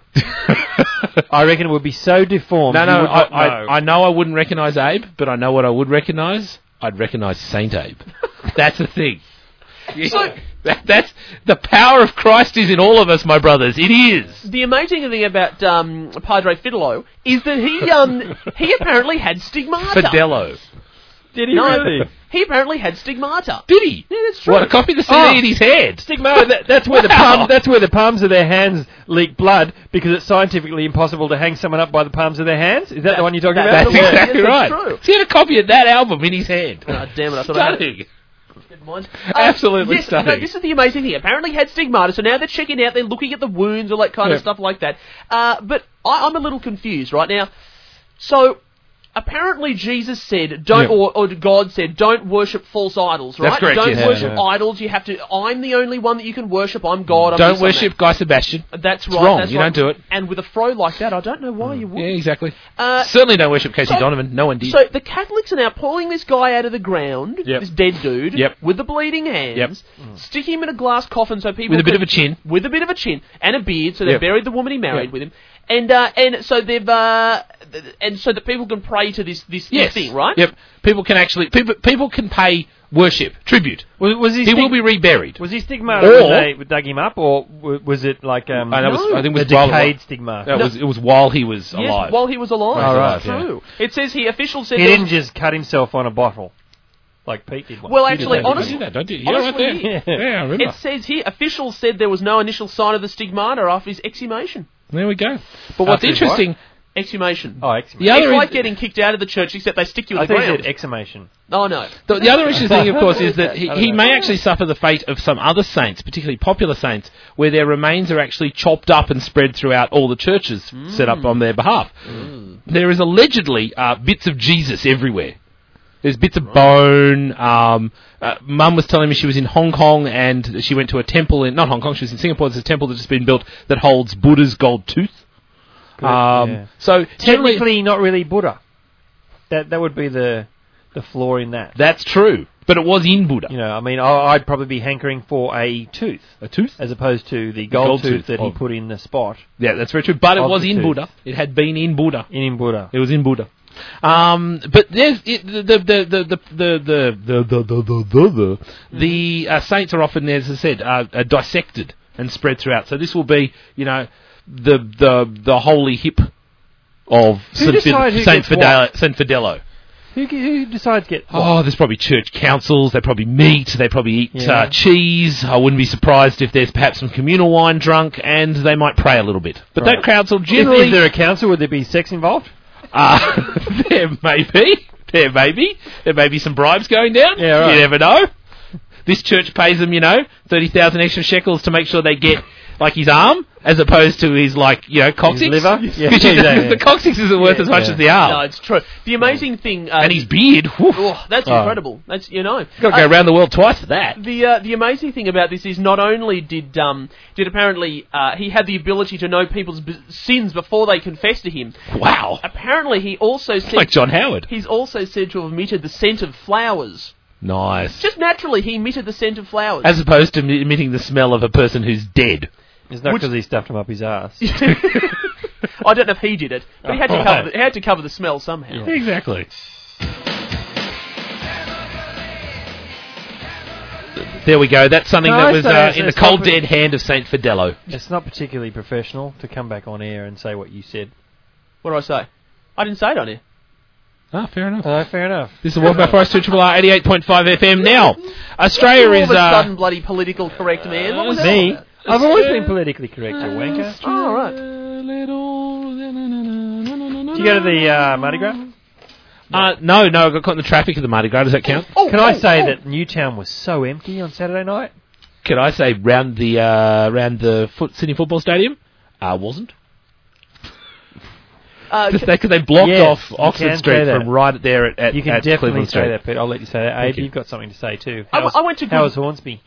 I reckon it would be so deformed. No, you no, would I, not I, know. I know I wouldn't recognise Abe, but I know what I would recognise. I'd recognise Saint Abe. That's the thing. So- that, that's the power of Christ is in all of us, my brothers. It is. The amazing thing about um, Padre Fidelo is that he um, he apparently had stigmata. Fidello. Did he No, really? he apparently had stigmata. Did he? Yeah, that's true. What, a copy of the C D Oh. in his head? Stigmata, that, that's where the Wow. palm, that's where the palms of their hands leak blood because it's scientifically impossible to hang someone up by the palms of their hands. Is that That- the one you're talking that- about? That's Yes, exactly that's right. true. So he had a copy of that album in his head. Ah, damn it! I thought I had it. Stunning. Never mind. Absolutely yes, stunning. No, this is the amazing thing. Apparently he had stigmata, so now they're checking out, they're looking at the wounds, all that kind Yeah. of stuff like that. Uh, but I, I'm a little confused right now. So, apparently Jesus said, don't, Yeah. or, or God said, don't worship false idols, right? That's correct, Don't yes. worship Yeah, yeah. idols, you have to, I'm the only one that you can worship, I'm God, I'm Don't this, I'm worship Guy Sebastian. that. That's It's right. wrong, that's you right. don't do it. And with a fro like that, I don't know why you would. Yeah, exactly. Uh, Certainly don't worship Casey so- Donovan. No one did. So the Catholics are now pulling this guy out of the ground, Yep. this dead dude, Yep. with the bleeding hands, Yep. stick him in a glass coffin so people With a bit can- of a chin. with a bit of a chin and a beard, so they Yep. buried the woman he married Yep. with him, and uh, and so they've uh, th- and so that people can pray to this this, this yes. thing, right? Yep. People can actually people people can pay worship, tribute. Was, was he, He stig- will be reburied. Was he stigmata Or- when they dug him up, or w- was it like um, Uh, that was- I think it was a while- decayed stigmata? That was it was while he was Yes, alive. while he was alive. While he was That's alive, true. It says here officials said He there didn't just cut himself on a bottle. like Pete did one. Well, You did actually, that, honestly, you did that, don't you? Yeah, right honestly, there. Yeah, I remember. it says here, officials said there was no initial sign of the stigmata after his exhumation. There we go. But what's After his interesting... Exhumation. Oh, exhumation. The other It's is- like getting kicked out of the church, except they stick you in I the think ground. it's exhumation. Oh, no. The, the other interesting thing, of course, is that he, I don't he know. may actually suffer the fate of some other saints, particularly popular saints, where their remains are actually chopped up and spread throughout all the churches set up on their behalf. There is allegedly uh, bits of Jesus everywhere. There's bits of bone. Um, uh, Mum was telling me she was in Hong Kong and she went to a temple in, not Hong Kong, she was in Singapore. There's a temple that's just been built that holds Buddha's gold tooth. Good, Um, yeah. So generally, Technically, not really Buddha. That that would be the the flaw in that. that's true. But it was in Buddha. You know, I mean, I- I'd probably be hankering for a tooth, A tooth? as opposed to the gold, gold tooth, tooth that he of- put in the spot Yeah, that's very true. But it Of was the in tooth. Buddha. It had been in Buddha. in in Buddha. It was in Buddha. Um, but there's it, the the the the the the the the the the, the, the uh, saints are often, as I said, uh, uh, dissected and spread throughout. So this will be, you know, the the the holy hip of Saint decides who Saint gets Fidel Saint Fidello. Who, who decides to get what? Oh, there's probably church councils. They probably meet. They probably eat Yeah. uh, cheese. I wouldn't be surprised if there's perhaps some communal wine drunk, and they might pray a little bit. But Right. that council If, generally, is there a council? Would there be sex involved? uh, there may be, there may be, there may be some bribes going down. Yeah, right. You never know. This church pays them, you know, thirty thousand extra shekels to make sure they get like his arm, as opposed to his like, you know, coccyx. His liver? Yeah, Because you know, yeah, yeah. the coccyx isn't worth Yeah, as much yeah. as the arm. No, it's true. The amazing thing... Uh, and his beard. whew. Oh, that's Oh. incredible. That's, you know... Got to Uh, go around the world twice for that. The uh, the amazing thing about this is not only did um did apparently uh, he had the ability to know people's b- sins before they confess to him. Wow. Apparently, he also said Like John Howard. he's also said to have emitted the scent of flowers. Nice. Just naturally, he emitted the scent of flowers. As opposed to emitting the smell of a person who's dead. It's not Which- because he stuffed him up his ass. I don't know if he did it, but he had to Oh, cover right. the, he had to cover the smell somehow. Exactly. There we go. That's something No, that I was say uh, it's- in the it's cold not- dead hand of Saint Fidello. It's not particularly professional to come back on air and say what you said. What did I say? I didn't say it on here. Ah, fair enough. Oh, fair enough. This is Walk By Forest two R R eighty-eight point five F M now. Australia All is... of a Uh, sudden, bloody political correct man. What was that? Me? about? I've always been politically correct, you wanker. Oh, right. Did you go to the uh, Mardi Gras? uh, no, no, I got caught in the traffic of the Mardi Gras. Does that count? Oh, Can I oh, say oh. that Newtown was so empty on Saturday night? Can I say round the uh, round the foot, Sydney Football Stadium? Uh, wasn't. Uh, Because they, 'cause they blocked Yes, off you Oxford can Street say that. from right there at, at, You can at definitely Cleveland say Street. that, Pete. I'll let you say that. Abe, you. you've got something to say too. I- How's, I went to How good- was Hornsby?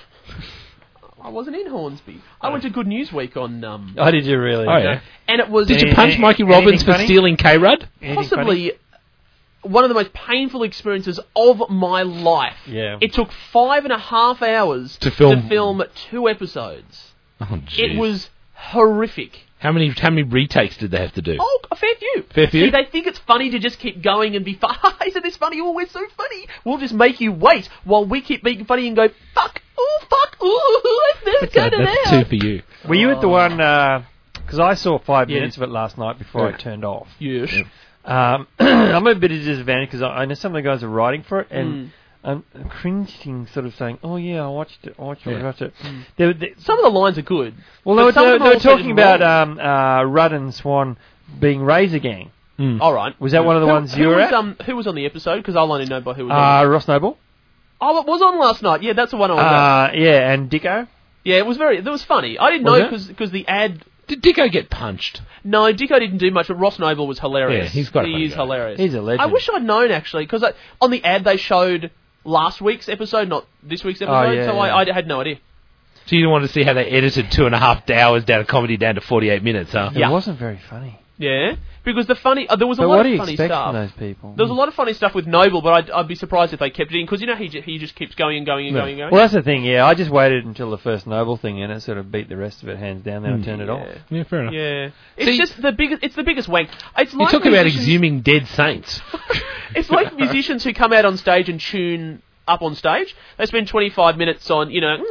I wasn't in Hornsby. I went to Good News Week on... Um, Oh, did you really? Oh, yeah. and it was... Did you Any- punch any- Mikey Robbins anything for funny? stealing K-Rudd? Anything possibly one of the most painful experiences of my life. Yeah. It took five and a half hours To film- to film two episodes. Oh, It jeez. was horrific. How many how many retakes did they have to do? Oh, a fair few. Fair few? See, they think it's funny to just keep going and be fun. Isn't this funny? Oh, we're so funny. We'll just make you wait while we keep being funny and go, fuck, oh, fuck, ooh, let's never That's, go uh, to that's that. two for you. Were you at the one? Because I saw five Yeah. minutes of it last night before Yeah. I turned off. Yes. Um, I'm at a bit of a disadvantage because I, I know some of the guys are writing for it, Mm. and I'm cringing, sort of saying, "Oh yeah, I watched it. I watched it. I Yeah. watched it." They, were- they, Some of the lines are good. well, they but were, some they, of them they were also talking did about wrong. um, uh, Rudd and Swan being Razor Gang. Mm. All right. Was that one of the Who- ones who you were was, at? Um, who was on the episode? Because I'll only know by who was on Uh, it. Ross Noble. Oh, it was on last night. Yeah, that's the one I was at. Uh, yeah, and Dicko. Yeah, it was very... It was funny. I didn't Was know it? because the ad... Did Dicko get punched? No, Dicko didn't do much, but Ross Noble was hilarious. Yeah, he's quite a He funny is guy. hilarious. He's a legend. I wish I'd known, actually, because on the ad they showed last week's episode, not this week's episode, Oh, yeah, so yeah. I, I had no idea. So you wanted to see how they edited two and a half hours down of comedy down to forty-eight minutes, huh? Yeah. It wasn't very funny. Yeah, because the funny... Uh, there was a But lot what do of you funny expect stuff. from those people? There was a lot of funny stuff with Noble, but I'd, I'd be surprised if they kept it in, because you know he, ju- he just keeps going and going and No. going and going. Well, that's the thing. Yeah, I just waited until the first Noble thing, and it sort of beat the rest of it hands down. Then I turned it off. Yeah, fair enough. Yeah, it's See- just the biggest. It's the biggest wank. It's You like talk about musicians- exhuming dead saints. It's like musicians who come out on stage and tune up on stage. They spend twenty-five minutes on, you know,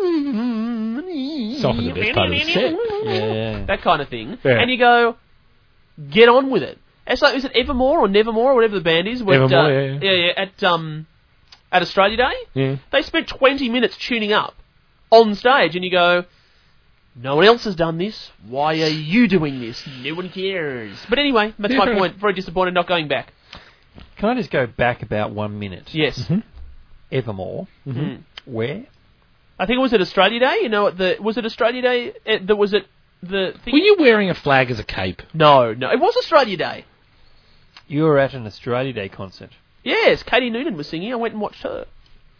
It's often the best part of the set. Yeah. that kind of thing, Yeah. and you go, get on with it. It's like, is it Evermore or Nevermore or whatever the band is? With, Evermore, uh, yeah, yeah. yeah, At um, at Australia Day, Yeah. they spent twenty minutes tuning up on stage, and you go, no one else has done this. Why are you doing this? No one cares. But anyway, that's my point. Very disappointed not going back. Can I just go back about one minute? Yes. Mm-hmm. Evermore. Mm. Where? I think it was at Australia Day. You know, at the was it Australia Day? It, that was it. The thing? Were you wearing a flag as a cape? No, no. It was Australia Day. You were at an Australia Day concert. Yes, Katie Noonan was singing. I went and watched her.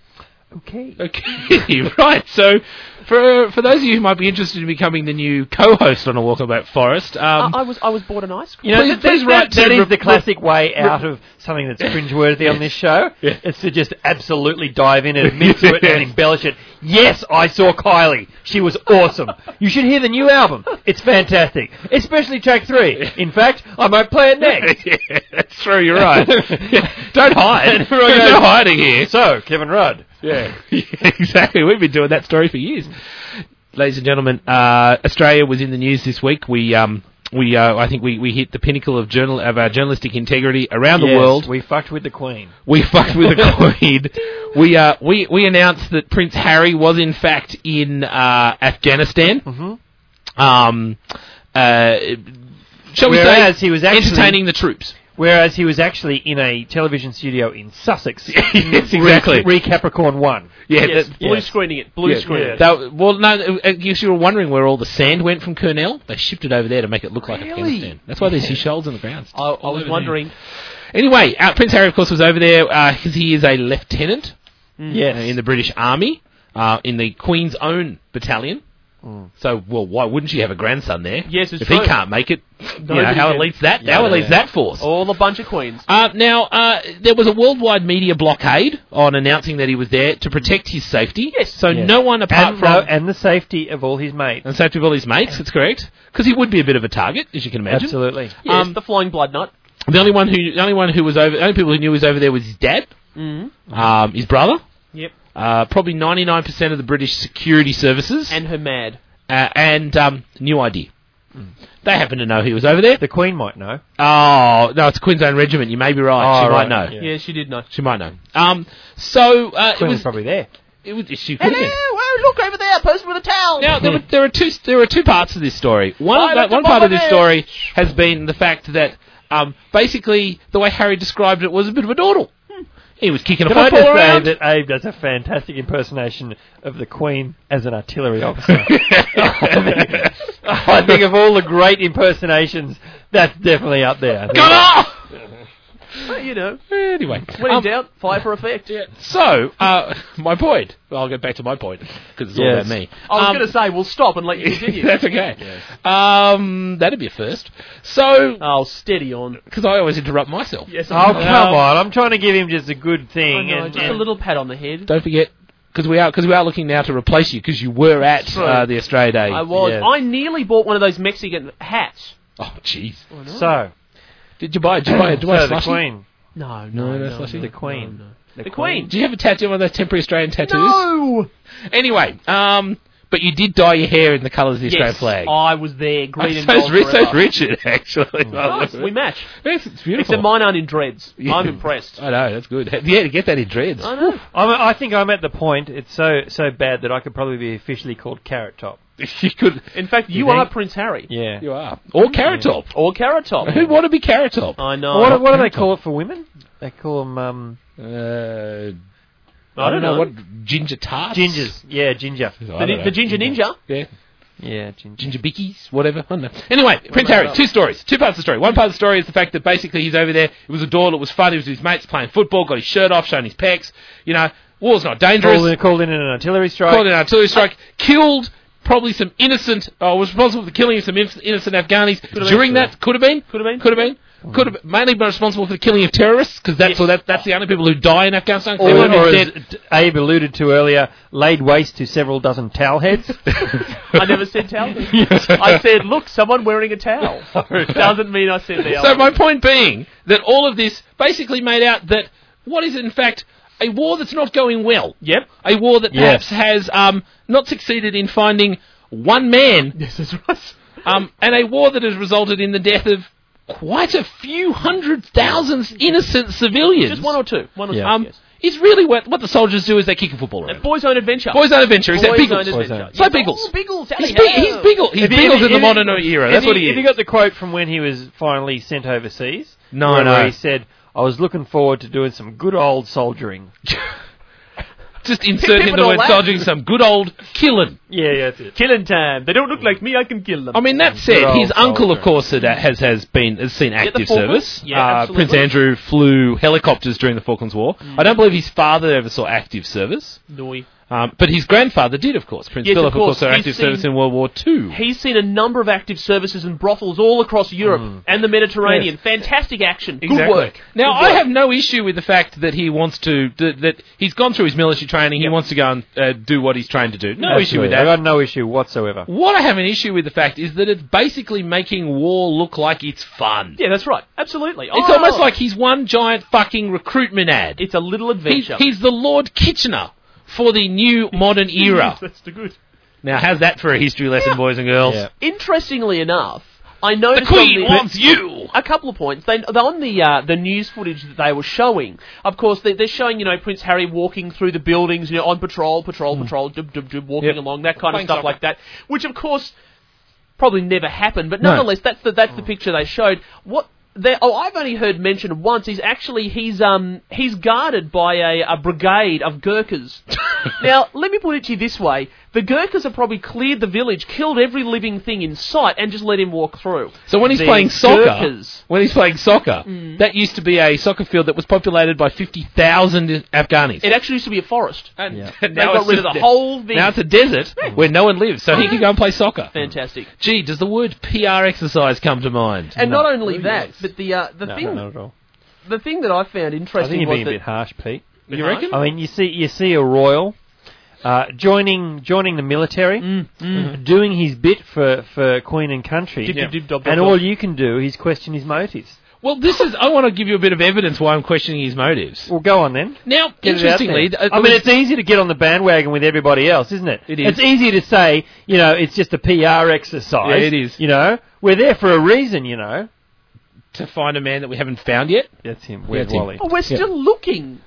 Okay. Okay, right. So, for for those of you who might be interested in becoming the new co-host on A Walk About Forest, um, I, I was I was bought an ice cream. You know, Please- that, please that- write that to is re- the classic way out of something that's cringeworthy on this show. Yeah. It's to just absolutely dive in and admit to it and embellish it. Yes, I saw Kylie. She was awesome. You should hear the new album. It's fantastic. Especially track three. In fact, I might play it next. yeah, that's true. You're right. Don't hide. And There's everyone no goes, hiding here. So, Kevin Rudd. Yeah, exactly. We've been doing that story for years. Ladies and gentlemen, uh, Australia was in the news this week. We, um, we, uh, I think we, we hit the pinnacle of journal of our journalistic integrity around the Yes, world. we fucked with the Queen. We fucked with the Queen. We, uh, we, we announced that Prince Harry was in fact in uh, Afghanistan. Mm-hmm. Um, uh, shall we Whereas say, he was actually- entertaining the troops. Whereas he was actually in a television studio in Sussex. Yes, exactly. Re Capricorn one. Yeah, Yes, that- blue yes. screening it. Blue Yeah, screening yeah. it. That, well, no, I guess you were wondering where all the sand went from Kurnell. They shipped it over there to make it look like Really? Afghanistan. That's why there's his shoals on the ground. I, I was wondering. Anyway, uh, Prince Harry, of course, was over there because he is a lieutenant Yes. uh, in the British Army, uh, in the Queen's Own battalion. Mm. So, well, why wouldn't you have a grandson there? Yes, it's if true. he can't make it, you know, Nobody how can. elite's that? Yeah, how yeah, elite's yeah. that force? All a bunch of queens. Uh, now, uh, there was a worldwide media blockade on announcing that he was there to protect his safety. Yes. So Yes. no one apart and, from... no, and the safety of all his mates. And safety of all his mates, that's correct. Because he would be a bit of a target, as you can imagine. Absolutely. Yes, Um, the flying blood nut. The only one who, the only one who was over, the only people who knew he was over there was his dad, Mm-hmm. um, his brother, Yep. uh, probably ninety-nine percent of the British security services, And her mad. uh, and um, New I D. They happen to know he was over there. The Queen might know. Oh, no, it's a Queen's Own Regiment. You may be right. Oh, she right, might know. yeah. Yeah, she did know. She might know. Um, so uh, it Queen was, was. probably there. It was. She could have been. oh, look over there, a person with a towel. Now there were there are two there are two parts to this story. One Right of that, up the one part of bottom this edge. story has been the fact that um, basically the way Harry described it was a bit of a dawdle. He was kicking Can a I football just say around. that Abe does a fantastic impersonation of the Queen as an artillery officer? I, think, I think of all the great impersonations, that's definitely up there. I think. Got off. Well, you know, Anyway, when in um, doubt, fire for effect. yeah. So uh, my point. Well, I'll get back to my point because it's all Yes. about me. I was Um, going to say, we'll stop and let you continue. That's okay. Um, that'd be a first. So, Oh, steady on. because I always interrupt myself. Yes, Oh, I come know. on. I'm trying to give him just a good I thing. know, and, just a and- little pat on the head. Don't forget, because we are because we are looking now to replace you because you were at True. uh, the Australia Day. I was. Yes. I nearly bought one of those Mexican hats. Oh, jeez. So, Did you buy? Did you buy? Did you buy so a the slushie? Queen. No, No, no, no no, slushy? no, The Queen. no, no. The The Queen. Queen. Do you have a tattoo, one of those temporary Australian tattoos? No. Anyway, um, but you did dye your hair in the colours of the Australian Yes, flag. I was there. Green and so's, gold Ri- so's forever. Richard, actually. Nice, we match. Yes, it's beautiful. Except mine aren't in dreads. Yeah. I'm impressed. I know, that's good. Yeah, to get that in dreads. I know. I'm, I think I'm at the point, it's so so bad that I could probably be officially called Carrot Top. You could. In fact, you, You are think? Prince Harry. Yeah. You are. Or Carrot Top. Or Carrot Top. Who'd want to be Carrot Top? I know. What, what do they Carrot call it for women? They call them um, Uh, I don't know. what ginger tarts. gingers. Yeah, ginger. I The, don't ni- know. the Ginger Ninja. Yeah, Yeah, ginger. ginger bickies, whatever. I don't know. Anyway, Prince made Harry. it up. Two stories, two parts of the story. One part of the story is the fact that basically he's over there. It was a door. It was fun. He was with his mates playing football. Got his shirt off, showing his pecs. You know, war's not dangerous. Called in, called in an artillery strike. Called in an artillery strike. Killed probably some innocent. Oh, was responsible for the killing of some inf- innocent Afghanis Could've during been. that. Could have been. Could have been. Could have been. Could have mainly been responsible for the killing of terrorists because that's Yes. all that, that's the only people who die in Afghanistan. Or, Everyone or who's as dead. D- Abe alluded to earlier, laid waste to several dozen towel heads. I never said towel. I said, look, someone wearing a towel. Doesn't mean I said the So other. my point being that all of this basically made out that what is in fact a war that's not going well. Yep. A war that Yes. perhaps has um, not succeeded in finding one man, Yes, that's right. um, and a war that has resulted in the death of quite a few hundred thousand innocent civilians. Just one or two. One or Yeah. two. um, yes. is really what, what the soldiers do is they kick a football around. Boys' Own Adventure. Boys' Own Adventure. Is that Boys' Biggles? Own Adventure. It's like Yes. Biggles. Oh, Biggles. He's, Hello. big, he's Biggles. He's Have you- Biggles have in the you- modern era. have That's what you- he Have is. you got the quote from when he was finally sent overseas? No, where, no. Where he said, "I was looking forward to doing some good old soldiering." Just insert in the all word that. soldiering some good old killing. Yeah, yeah, that's it. Killing time. They don't look like me. I can kill them. I mean, that said, Good his old uncle, of soldier. course, had, has has been has seen the active Falklands? service. Yeah, uh, absolutely. Prince Andrew flew helicopters during the Falklands War. I don't believe his father ever saw active service, Noi. um, but his grandfather did, of course. Prince Yes, Philip, of of course, course. saw He's active seen- service in World War Two. He's seen a number of active services and brothels all across Europe and the Mediterranean. Fantastic action. Good Exactly. work. Now, Good I work. have no issue with the fact that he wants to, that, that he's gone through his military training, he wants to go and uh, do what he's trained to do. No issue with I that. got no issue whatsoever. What I have an issue with the fact is that it's basically making war look like it's fun. Yeah, that's right. Absolutely. It's Oh. almost like he's one giant fucking recruitment ad. It's a little He's, adventure. he's the Lord Kitchener for the new modern era. That's the good. Now, how's that for a history lesson, boys and girls? Yeah. Interestingly enough, I The noticed Queen on the, wants you! a couple of points. They, they're on the uh, the news footage that they were showing. Of course, they, they're showing you know Prince Harry walking through the buildings, you know, on patrol, patrol, patrol, dub, dub, dub, walking Yep. along, that kind Playing of stuff soccer. like that. Which, of course, probably never happened. But No. nonetheless, that's the that's the picture they showed. What? There, oh, I've only heard mentioned once. He's actually he's um he's guarded by a, a brigade of Gurkhas. Now, let me put it to you this way: the Gurkhas have probably cleared the village, killed every living thing in sight, and just let him walk through. So when he's The playing soccer, Gurkhas. when he's playing soccer, that used to be a soccer field that was populated by fifty thousand Afghanis. It actually used to be a forest. and Yeah. and They now got it's rid of just the de- whole thing. Now it's a desert where no one lives, so he can go and play soccer. Fantastic. Gee, does the word P R exercise come to mind? And No. not only Oh, that, yes. but the uh, the No, thing not at all. the thing that I found I think interesting you're was being a that bit harsh, Pete. You reckon? I mean, you see, you see a royal uh, joining joining the military, Mm, doing his bit for, for Queen and country, Dip, dip, dip, dop, and dop, all dop. you can do is question his motives. Well, this is. I want to give you a bit of evidence why I'm questioning his motives. Well, go on then. Now, Get it out interestingly, there. th- I mean, it's easy to get on the bandwagon with everybody else, isn't it? It is. It's easy to say, you know, it's just a P R exercise. Yeah, it is. You know, we're there for a reason. You know, to find a man that we haven't found yet. that's him. Where's That's him. Wally? oh, we're still looking.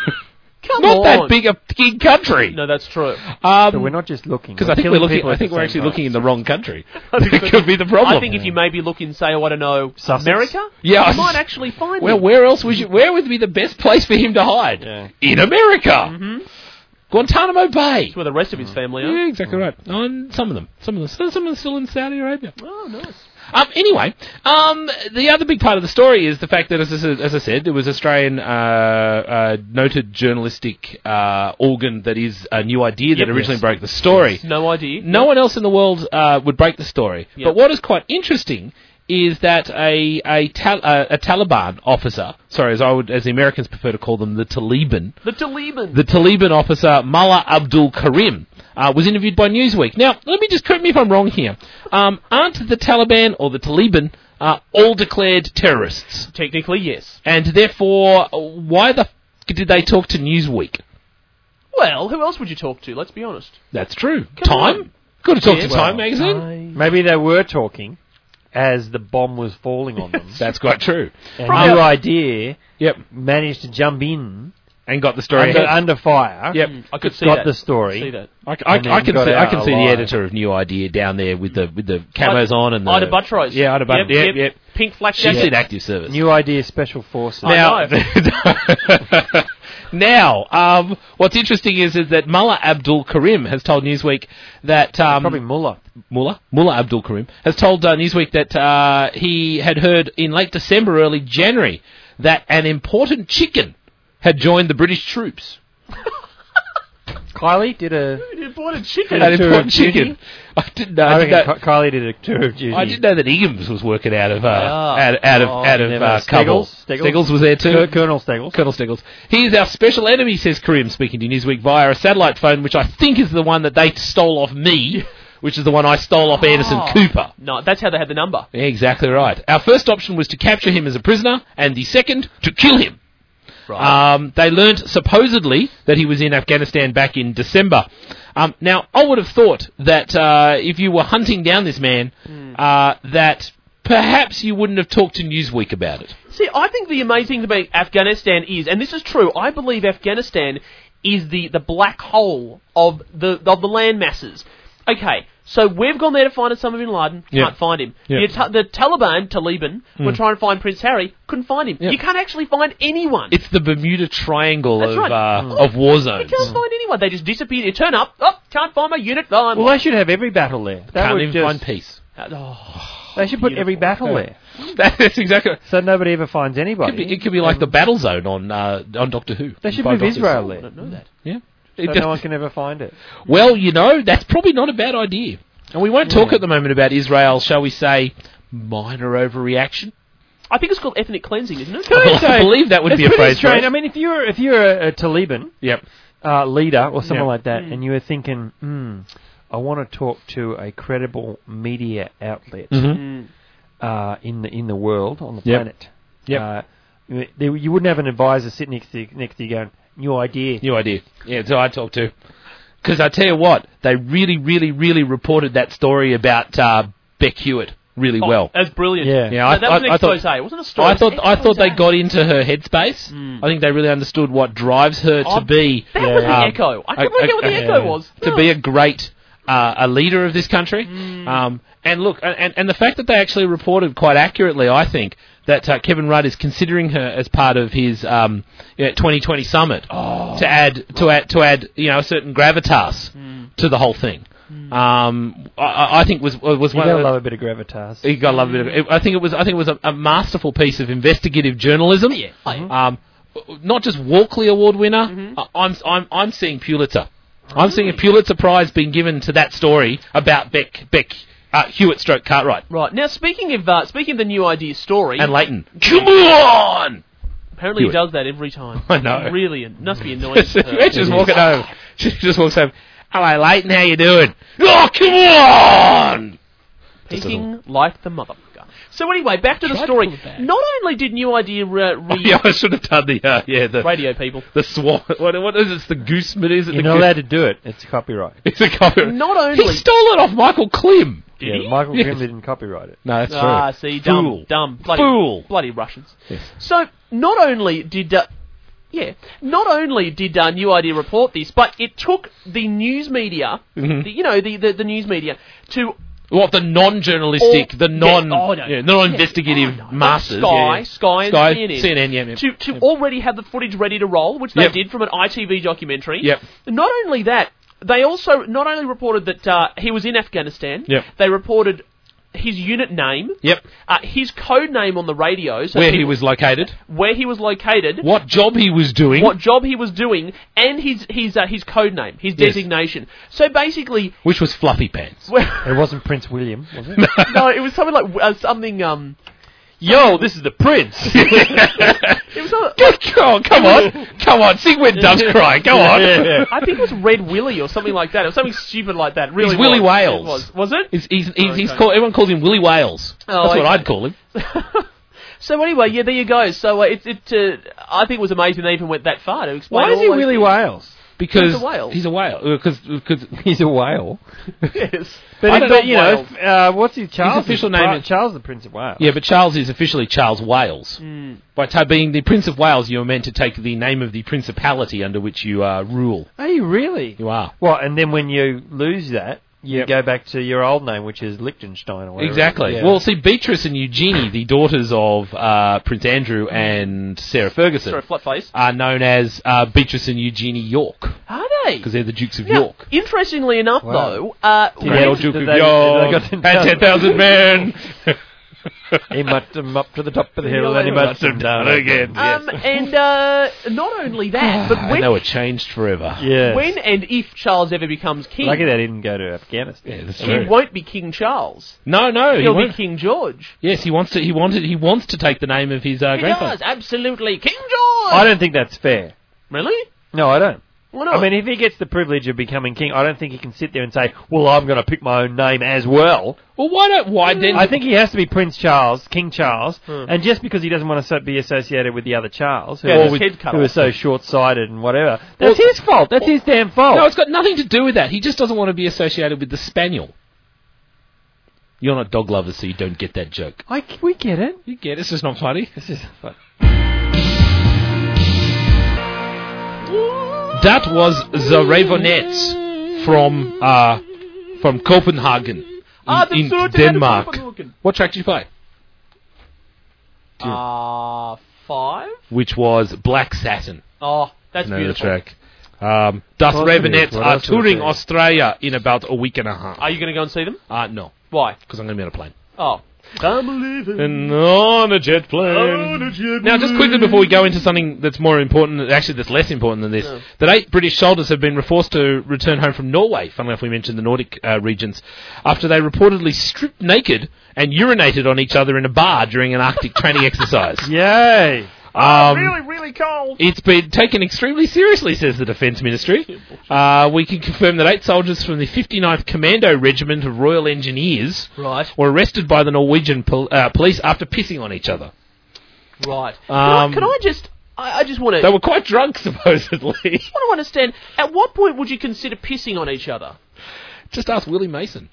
Come Not on. that big a big country. No, that's true. But Um, we're not just looking. because we're I think we're killing looking. people I at think the we're same actually time. looking in the wrong country. That could be the problem. I think if you maybe look in, say, I don't know, Sussex? America, Yeah, I you s- might actually find Well, him. where else would you? Where would be the best place for him to hide? Yeah. In America, Mm-hmm. Guantanamo Bay. That's where the rest of his family are. Yeah, exactly right. On some of them, some of them, some of them still in Saudi Arabia. Oh, nice. Um, anyway, um, the other big part of the story is the fact that, as I, said- as I said, there was Australian uh, uh, noted journalistic uh, organ that is a New Idea that Yep. originally Yes. broke the story. No idea. No one else in the world uh, would break the story. Yep. But what is quite interesting is that a a, tal- uh, a Taliban officer, sorry, as I would, as the Americans prefer to call them, the Taliban, The Taliban. the Taliban officer Mullah Abdul Karim uh, was interviewed by Newsweek. Now, let me just correct me if I'm wrong here. Um, aren't the Taliban or the Taliban uh, all declared terrorists? Technically, yes. And therefore, why the f- did they talk to Newsweek? Well, who else would you talk to? Let's be honest. That's true. Come Time? on. Could have talked Yeah, to Time well, magazine. Maybe they were talking as the bomb was falling on them. That's quite true. and Probably- New Idea Yep. managed to jump in And got the story under, ahead. under fire. Yep. I could see got that. the story. See that. I, I, And then I can got see, I out can see the alive. editor of New Idea down there with the with the camos on and the Ida Buttrose. Yeah, Ida Buttrose. Yep, Yep, yep. yep. Pink flak She's jacket. in active service. New Idea Special Forces. I Now, now, um, what's interesting is is that Mullah Abdul Karim has told Newsweek that um, Probably Mullah. Mullah Mullah Abdul Karim has told uh, Newsweek that uh, he had heard in late December, early January, that an important chicken had joined the British troops. Kylie did a. You imported chicken. An tour important of duty? chicken. I didn't know. I I didn't reckon know, Ky- Kylie did a tour of duty. I didn't know that Ingham's was working out of uh, Ah. out, out of Oh, out of never. uh, Kabul. Steggles? Steggles? Steggles was there too. Col- Colonel Steggles. Colonel Steggles. He is our special enemy, says Karim, speaking to Newsweek via a satellite phone, which I think is the one that they stole off me, which is the one I stole off Anderson Oh. Cooper. No, that's how they had the number. Yeah, exactly right. Our first option was to capture him as a prisoner, and the second, to kill him. Right. Um, they learnt supposedly that he was in Afghanistan back in December. Um, now, I would have thought that uh, if you were hunting down this man, Hmm. uh, that perhaps you wouldn't have talked to Newsweek about it. See, I think the amazing thing about Afghanistan is, and this is true, I believe Afghanistan is the, the black hole of the of the land masses. Okay, so we've gone there to find Osama bin Laden, Yeah. can't find him. Yeah. The, Ta- the Taliban, Taliban, were Mm. trying to find Prince Harry, couldn't find him. Yeah. You can't actually find anyone. It's the Bermuda Triangle That's of right. uh, Mm. of war You zones. can't find anyone. They just disappear. You turn up, oh, can't find my unit. Oh, I'm Well, they should have every battle there. That Can't would even just, find peace. Uh, oh, They should put every battle there, That's exactly. so nobody ever finds It anybody. could be, it could be like the battle zone on uh, on Doctor Who. They should By move Doctor Israel Who. there. I don't know that. Yeah. So It no just- one can ever find it. Well, you know, that's probably not a bad idea. And we won't talk at the moment about Israel, shall we say, minor overreaction. I think it's called ethnic cleansing, isn't it? Well, I believe that would It's be a pretty phrase for strange. it. I mean, if you're if you're a, a Taliban Yep. uh, leader or someone Yeah. like that, and you were thinking, hmm, I want to talk to a credible media outlet Mm-hmm. uh, in the in the world on the Yep. planet. Yep. Uh, you, there, you wouldn't have an advisor sitting next to you, next to you going, "New idea." New idea. Yeah, that's who I talk to. Because I tell you what, they really, really, really reported that story about uh, Beck Hewitt really Oh, well. That's brilliant. Yeah. Yeah, No, I, that I, was an I thought, expose. It wasn't a story. I it was thought an I thought they expose. got into her headspace. Mm. I think they really understood what drives her to Oh, be That was the um, echo. I a- couldn't work a- out what the a- echo was. to be a great uh, a leader of this country. Mm. Um, and look, and, and the fact that they actually reported quite accurately, I think, that uh, Kevin Rudd is considering her as part of his um, you know, twenty twenty summit Oh. to add to add to add you know a certain gravitas Mm. to the whole thing. Um, I, I think was was You one gotta of the, love a bit of gravitas. you gotta love a bit of it. I think it was. I think it was a, a masterful piece of investigative journalism. Yeah. Oh, yeah. Um, not just Walkley Award winner. Mhm. I- I'm I'm I'm seeing Pulitzer. I'm seeing a Pulitzer Prize being given to that story about Beck Beck uh, Hewitt stroke Cartwright Right. Now, speaking of uh, speaking of the new idea story, and Leighton. Come on! apparently he Hewitt. does that every time. I know. Really, it must be annoying. for her. She's just walking home. She just walks home. Hello, Leighton. How you doing? Oh, come on! Just a Peaking like the motherfucker. So anyway, back to the Tried to story. pull it back. Not only did New Idea uh, re- Oh, yeah, I should have done the uh, yeah the radio people, the swan. What, what is it? It's the gooseman? Is it? You're the not goose- allowed to do it. It's copyright. It's a copyright. not only He stole it off Michael Klim. did yeah, he? Michael Yes. Grimm didn't copyright it. No, that's ah, true. see, dumb, Fool. dumb, bloody, Fool. bloody Russians. Yes. So not only did uh, yeah, not only did uh, New Idea report this, but it took the news media, Mhm. the, you know, the, the the news media to What the non-journalistic, All- the non, yeah, oh, no. yeah, the non-investigative Yeah. Oh, no. masters, Sky, yeah, yeah. Sky, and Sky, C N N. C N N, yeah, yeah. to to Yep. already have the footage ready to roll, which they Yep. did from an I T V documentary. Yep. Not only that, they also not only reported that uh, he was in Afghanistan. Yep. They reported his unit name. Yep. Uh, his code name on the radio. So Where he people- was located, Where he was located. what job he was doing, What job he was doing, and his his uh, his code name, his Yes. designation. So basically, which was Fluffy Pants. It wasn't Prince William, was it? no, it was something like uh, something. Um, Yo, this is the Prince. it was not, like, Come on, come on, come on, sing when doves cry, go on. Yeah. I think it was Red Willie or something like that. It was something stupid like that. Really, He's Willie was. Wales. It was was it? He's, he's, he's, he's Okay. called, everyone calls him Willie Wales. Oh, That's what okay. I'd call him. So anyway, yeah, there you go. So uh, it, it uh, I think it was amazing they even went that far to explain. Why is all he those Willie things. Wales? Because He's a whale. He's a whale. Because because He's a whale. Yes, But, I don't but know you know, Wales. uh, what's his Charles? official is name Pri- is- Charles, the Prince of Wales. yeah, but Charles is officially Charles Wales. Mm. By ta- being the Prince of Wales, you are meant to take the name of the principality under which you uh, rule. Are you really? You are. Well, and then when you lose that, you Yep. go back to your old name, which is Liechtenstein or whatever. Exactly. Yeah. Well, see, Beatrice and Eugenie, the daughters of uh, Prince Andrew and Sarah Ferguson, sorry, flat face. are known as uh, Beatrice and Eugenie York Are they? because they're the Dukes of Now, York. interestingly enough, Wow. though, uh, Did Grand they- old did Duke they- of did they York got and ten ten thousand men. he mucked him up to the top of the hill Yeah, and he yeah. mucked him down again. um, and uh, not only that, but and when they were changed forever. Yeah. when and if Charles ever becomes king, Lucky they didn't go to Afghanistan. Yeah, that's he true. won't be King Charles. No, no, he He'll be won't. King George. Yes, he wants to. He wanted. He wants to take the name of his uh, He grandfather. does, absolutely. King George! I don't think that's fair. Really? No, I don't. Why not? I mean, if he gets the privilege of becoming king, I don't think he can sit there and say, well, I'm going to pick my own name as well. Well, why don't? Why then? I think he has to be Prince Charles, King Charles, Hmm. and just because he doesn't want to so- be associated with the other Charles, who, Yeah, are- his head cut who are off. so short-sighted and whatever, that's Well- his fault. That's his damn fault. No, it's got nothing to do with that. He just doesn't want to be associated with the spaniel. You're not dog lovers, so you don't get that joke. I, we get it. You get it. It's just not funny. It's just fun. That was the Ravenettes from uh, from Copenhagen in, Ah, the in Surte Denmark. Copenhagen. What track did you play? Uh, five? Which was Black Satin. Oh, that's Another beautiful. track. Um, Das Of course it Ravenettes is. What are else would it touring be? Australia in about a week and a half. Are you going to go and see them? Uh, no, Why? because I'm going to be on a plane. Oh. I'm leaving. And on a jet plane. On a jet Now, just quickly before we go into something that's more important, actually that's less important than this, No. that eight British soldiers have been forced to return home from Norway, funnily enough we mentioned the Nordic uh, regions, after they reportedly stripped naked and urinated on each other in a bar during an Arctic training exercise. Yay! Um, really, really cold. It's been taken extremely seriously, says the Defence Ministry. Uh, we can confirm that eight soldiers from the fifty-ninth Commando Regiment of Royal Engineers Right, were arrested by the Norwegian pol- uh, police after pissing on each other. right. Um, can, I, can I just... I, I just want to... They were quite drunk, supposedly. I want to understand, at what point would you consider pissing on each other? Just ask Willie Mason.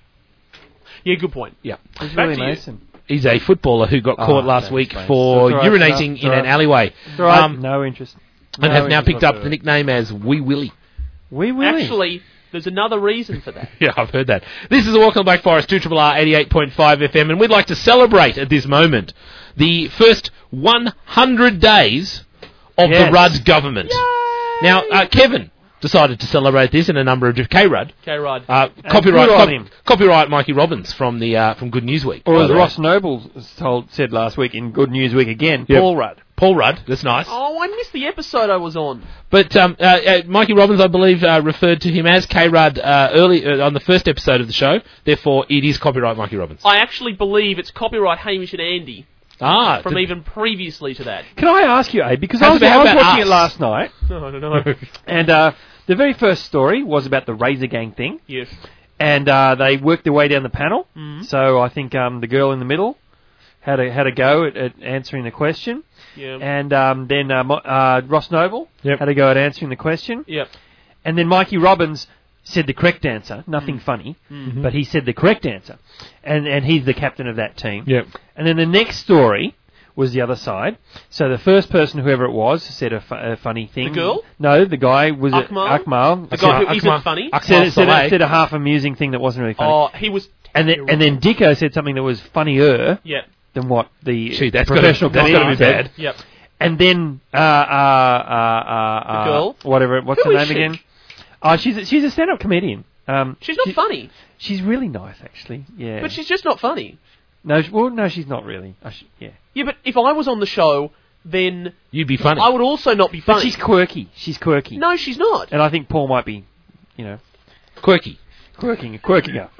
Yeah, good point. Yeah. Who's Back Willie to you. Mason? He's a footballer who got Oh, caught last okay, week fine. for That's all right, urinating it's in all an right. alleyway. It's all right. Um, no interest. and No has now interest picked up the whatsoever. nickname as Wee Willie. Wee Willie. Actually, there's another reason for that. Yeah, I've heard that. This is a Walk on Black Forest, two R R R eighty-eight point five F M, and we'd like to celebrate at this moment the first one hundred days of Yes. the Rudd government. Now, uh, Kevin decided to celebrate this in a number of different... K-Rudd. K-Rod. Uh, copyright, good on cop- him. copyright Mikey Robbins from the uh, from Good News Week. Or by as the way. Ross Noble told, said last week in Good News Week again, Yep. Paul Rudd. Paul Rudd, that's nice. Oh, I missed the episode I was on. But um, uh, uh, Mikey Robbins, I believe, uh, referred to him as K-Rudd uh, early uh, on the first episode of the show. Therefore, it is copyright Mikey Robbins. I actually believe it's copyright Hamish and Andy Ah, from did- even previously to that. Can I ask you, Abe, because How's I was, about- how I was about watching us? it last night, No, I don't know. and uh, the very first story was about the Razor Gang thing, Yes. and uh, they worked their way down the panel. Mhm. So I think um, the girl in the middle had a had a go at, at answering the question, Yeah. and um, then uh, Mo- uh, Ross Noble Yep. had a go at answering the question, Yep. and then Mikey Robbins said the correct answer. Nothing funny, Mm-hmm. but he said the correct answer, and and he's the captain of that team. Yep. And then the next story was the other side. So the first person, whoever it was, said a, fu- a funny thing. The girl? No, the guy was it Akmal? Akmal. The guy who Akmal- isn't funny? Akmal said, said, Saleh. said a half amusing thing that wasn't really funny. Oh, he was... and then and then Dicko said something that was funnier Yeah. than what the Gee, that's gotta- professional that's gotta be comedian said. bad. Yep. And then uh, uh, uh, uh, uh, The girl? whatever, what's Who her is name she? again? Oh, she's a, she's a stand-up comedian. Um, She's not she- funny, She's really nice, actually. Yeah. but she's just not funny. no, she- well, no, she's not really. I sh- yeah. Yeah, but if I was on the show, then You'd be funny. I would also not be But funny. she's quirky. She's quirky. No, she's not. And I think Paul might be, you know, Quirky. quirking, quirking her.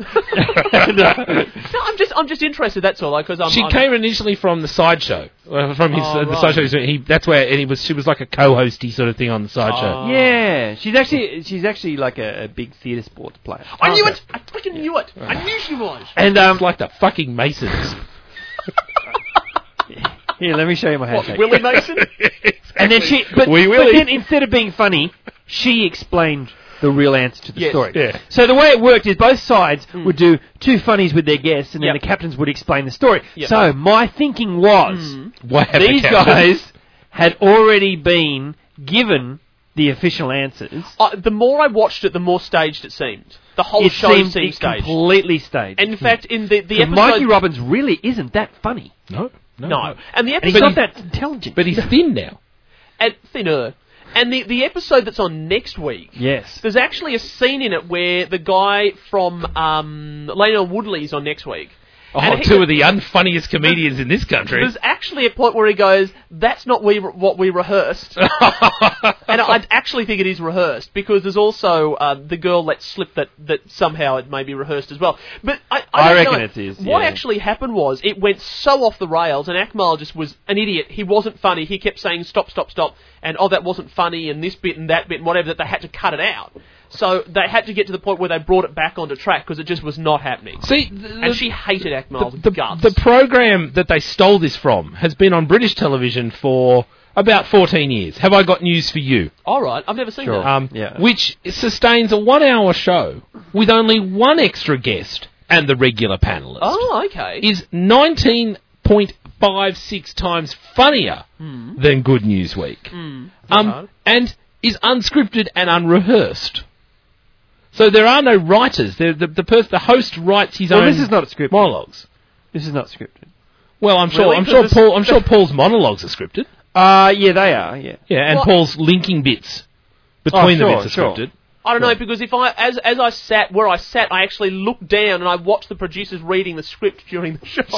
No, I'm just, I'm just interested. That's all. Because I'm. She I'm, came initially from the sideshow, uh, from his Oh, uh, the right. sideshow. he's doing. He that's where and he was. She was like a co-hosty sort of thing on the sideshow. Oh. Yeah, she's actually she's actually like a, a big theatre sports player. I knew Okay. it. I freaking knew it. I knew she was. And um, It's like the fucking Masons. here, let me show you my What, handshake. Willie Mason? And then she, but, Wee but Willie. then instead of being funny, she explained the real answer to the Yes. story. Yeah. So the way it worked is both sides would do two funnies with their guests, and then Yep. the captains would explain the story. Yep. So my thinking was Why have these the captain? guys had already been given the official answers. Uh, the more I watched it, the more staged it seemed. The whole It show seemed seemed it staged. completely staged. And in fact, in the the 'Cause episode, Mikey Robbins really isn't that funny, No, no, no, and the and he's episode not that intelligent. But he's thin now. and thinner, and the the episode that's on next week. yes. There's actually a scene in it where the guy from um, Lionel Woodley's on next week. Oh, And he- two of the unfunniest comedians in this country. There's actually a point where he goes, "That's not we what we rehearsed," and I actually think it is rehearsed because there's also uh, the girl let slip that, that somehow it may be rehearsed as well. But I, I, I don't reckon know. it is, What yeah. actually happened was it went so off the rails, and Akmal just was an idiot. He wasn't funny. He kept saying stop, stop, stop, and oh that wasn't funny, and this bit and that bit and whatever. That they had to cut it out. So they had to get to the point where they brought it back onto track because it just was not happening. See, the, And she hated Akmal with the, guts. the program that they stole this from has been on British television for about fourteen years. Have I got news for you? All right, I've never seen Sure. that. Um, Yeah. Which sustains a one-hour show with only one extra guest and the regular panellist Oh, okay. is nineteen point five six times funnier Hmm. than Good News Week. Mm. Um, Right. and is unscripted and unrehearsed. So there are no writers. The the the, pers- the host writes his Well, own this is not scripted. monologues. This is not scripted. Well, I'm sure Really? I'm 'Cause sure this- Paul I'm sure Paul's monologues are scripted. Uh, yeah, they are, yeah. Yeah, and Well- Paul's linking bits between Oh, the sure, bits are sure. scripted. I don't know, because if I, as as I sat where I sat, I actually looked down and I watched the producers reading the script during the show.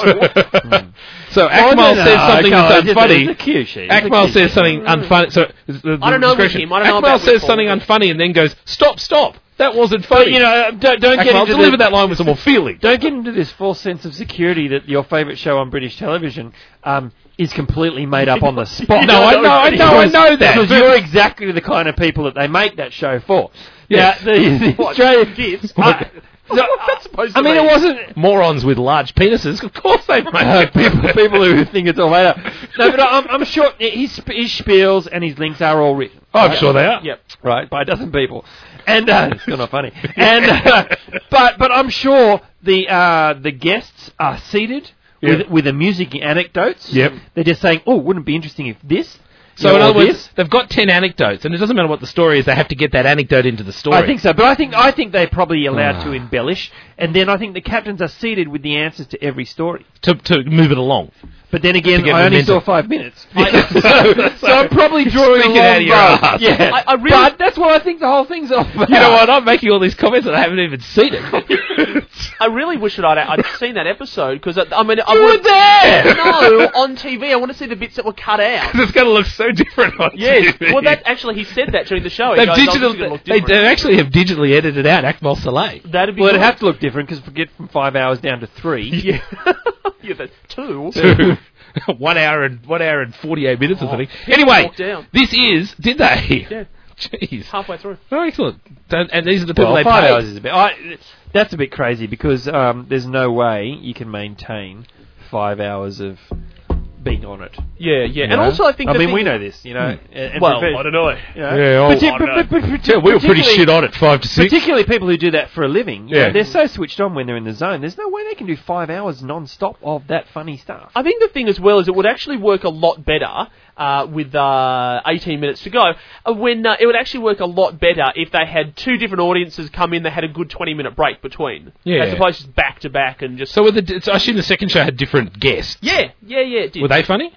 So Oh, Akmal no, no, says something okay, that's it's a- unfunny. it's a cue sheet. It's a Akmal cue says sheet. something unfunny. So the, the I don't know with description- him. I don't know Akmal about says with something Paul. unfunny and then goes, "Stop, stop! That wasn't funny." But, you know, don't, don't get Akmal, into deliver the, that line with some more feeling. Don't get into this false sense of security that your favourite show on British television um, is completely made up on the spot. No, I know, I know, I know that. Because you're exactly the kind of people that they make that show for. Yes. Yeah, the, the What, Australian gifts? I, no, What's that supposed I to mean, mean? it wasn't Morons with large penises, of course they make uh, it. people, people who think it's all made up. No, but I'm, I'm sure his, his spiels and his links are all written. Oh, I'm sure they are. Yep. Right, by a dozen people, and uh, it's still not funny. And uh, but but I'm sure the uh, the guests are seated Yeah. with with amusing anecdotes. Yep. They're just saying, "Oh, wouldn't it be interesting if this?" So you in know, other or words, this? they've got ten anecdotes, and it doesn't matter what the story is. They have to get that anecdote into the story. I think so, but I think I think they're probably allowed Ah. to embellish, and then I think the captains are seated with the answers to every story. to to move it along. But then again, To get I only momentum. saw five minutes, I- so, so I'm probably drawing a Speak it long out of your bow. arse. Yeah, I- I really- but that's what I think the whole thing's all about. You know what? I'm making all these comments and I haven't even seen it. I really wish that I'd, I'd seen that episode, because I, I mean, I You would- were there! No, on T V. I want to see the bits that were cut out. It's going to look so different on Yes. T V. Well, that actually he said that during the show. He They've goes, "Oh, this is digital, gonna look they, different." they actually have digitally edited out Akmal Saleh. That'd be Well, good. it'd have to look different because if we get from five hours down to three. Yeah. yeah, that's two. Two. one hour and one hour and forty-eight minutes or something. Anyway, walked down. this is did they? Yeah. Jeez. Halfway through. Oh, excellent. And, and these are the people Well, they five paid. hours is a bit. I, that's a bit crazy because um, there's no way you can maintain five hours of being on it. Yeah, yeah. you And know? also, I think I the mean, thing- we know this, you know. and- and Well, for- I don't know. you know, Yeah, oh, Parti- I but- know. but- but- Yeah, we were pretty particularly- shit on it, five to six. Particularly people who do that for a living. you Yeah. know, they're so switched on when they're in the zone. There's no way they can do five hours non-stop of that funny stuff. I think the thing as well is it would actually work a lot better uh, with uh, eighteen minutes to go. Uh, when uh, it would actually work a lot better if they had two different audiences come in. They had a good twenty minute break between, Yeah. as opposed to just back to back and just. So, with the, so I assume the second show had different guests. yeah, yeah, yeah. It did. Were they funny?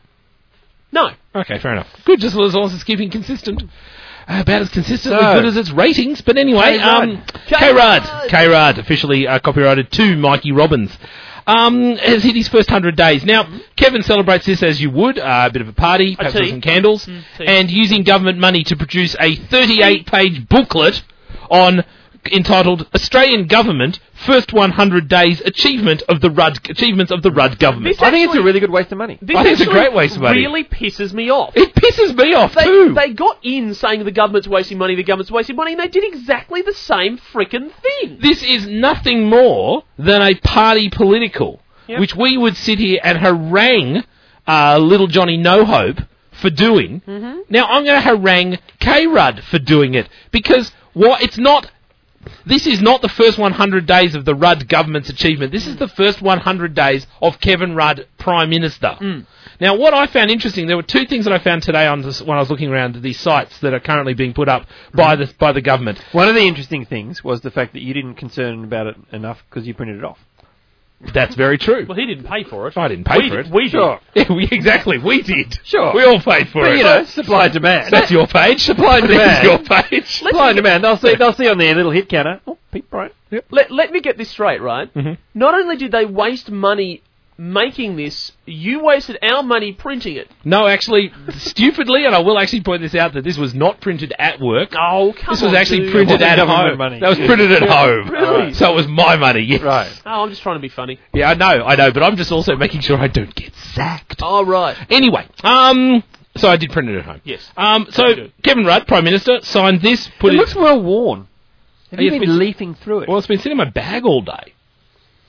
No. Okay, fair enough. Good, just as long as it's keeping consistent. Uh, about as consistently So- good as its ratings. But anyway, K-Rudd. um, K-Rudd. K-Rudd. K-Rudd, officially uh, copyrighted to Mikey Robbins. Um, has hit his first hundred days. Now, Kevin celebrates this as you would, uh, a bit of a party, perhaps tea. with some candles, Mm, tea. and using government money to produce a thirty-eight page booklet on entitled "Australian Government First one hundred Days Achievement of the Rudd Achievements of the Rudd Government." This I think it's a actually- really good waste of money. This I think it's a actually great waste of money. Really pisses me off. It pisses me off They, too. they got in saying the government's wasting money, the government's wasting money, and they did exactly the same frickin' thing. This is nothing more than a party political, Yep. which we would sit here and harangue uh, little Johnny No Hope for doing. Mm-hmm. Now I'm going to harangue K-Rudd for doing it because what it's not. This is not the first one hundred days of the Rudd government's achievement. This is the first one hundred days of Kevin Rudd Prime Minister. Mm. Now, what I found interesting, there were two things that I found today on this, when I was looking around these sites that are currently being put up by the by the government. One of the interesting things was the fact that you didn't concern about it enough because you printed it off. That's very true. Well, he didn't pay for it. I didn't pay we for did, it. We did. Sure. Yeah, we, exactly, we did. Sure. We all paid for But, it. you know, supply and demand. That's your page. Supply and That's demand. your page. Supply and demand. They'll see. They'll see on their little hit counter. Oh, Pete Bryant. Yep. Let, let me get this straight, right? Mhm. Not only did they waste money making this, you wasted our money printing it. No, actually, stupidly, and I will actually point this out, that this was not printed at work. Oh, come This was on, actually dude. printed It wasn't at government home. money. That was printed at home. Really? So it was my money, yes. Right. Oh, I'm just trying to be funny. Yeah, I know, I know, but I'm just also making sure I don't get sacked. Oh, right. Anyway, um, so I did print it at home. Yes. Um, so Very good. Kevin Rudd, Prime Minister, signed this, put It it... looks well worn. Have Oh, you yeah, been it's- leafing through it? Well, it's been sitting in my bag all day.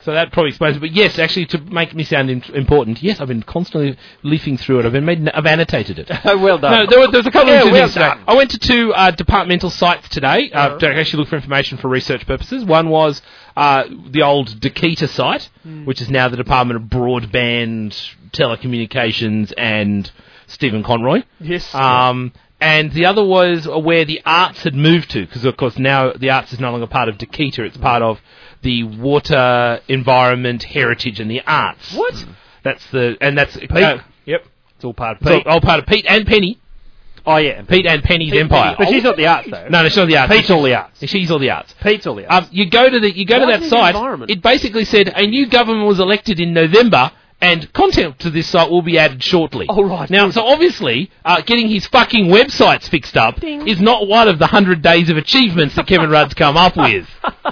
So that probably explains it. But yes, actually, to make me sound in- important, yes, I've been constantly leafing through it. I've been made, I've annotated it. Well done. No, there, were, there was a couple Yeah, of well things today. done. I went to two uh, departmental sites today uh, to actually look for information for research purposes. One was uh, the old Dekeeta site, Hmm. which is now the Department of Broadband, Telecommunications, and Stephen Conroy. Yes. Um, and the other was where the arts had moved to, because of course now the arts is no longer part of Dekeeta, it's part of the water, environment, heritage, and the arts. What? That's the and that's Pete? uh, yep. It's all part of It's Pete. all, all part of Pete and Penny. Oh, yeah. Pete and Penny's Pete- empire. But she's not the arts, though. No, no, she's not the arts. Pete's all the arts. She's all the arts. Pete's all the arts. Um, you go to the you go Why to that is it the site. environment? It basically said a new government was elected in November, and content to this site will be added shortly. Oh, right. Now, so obviously, uh, getting his fucking websites fixed up Ding. is not one of the hundred days of achievements that Kevin Rudd's come up with.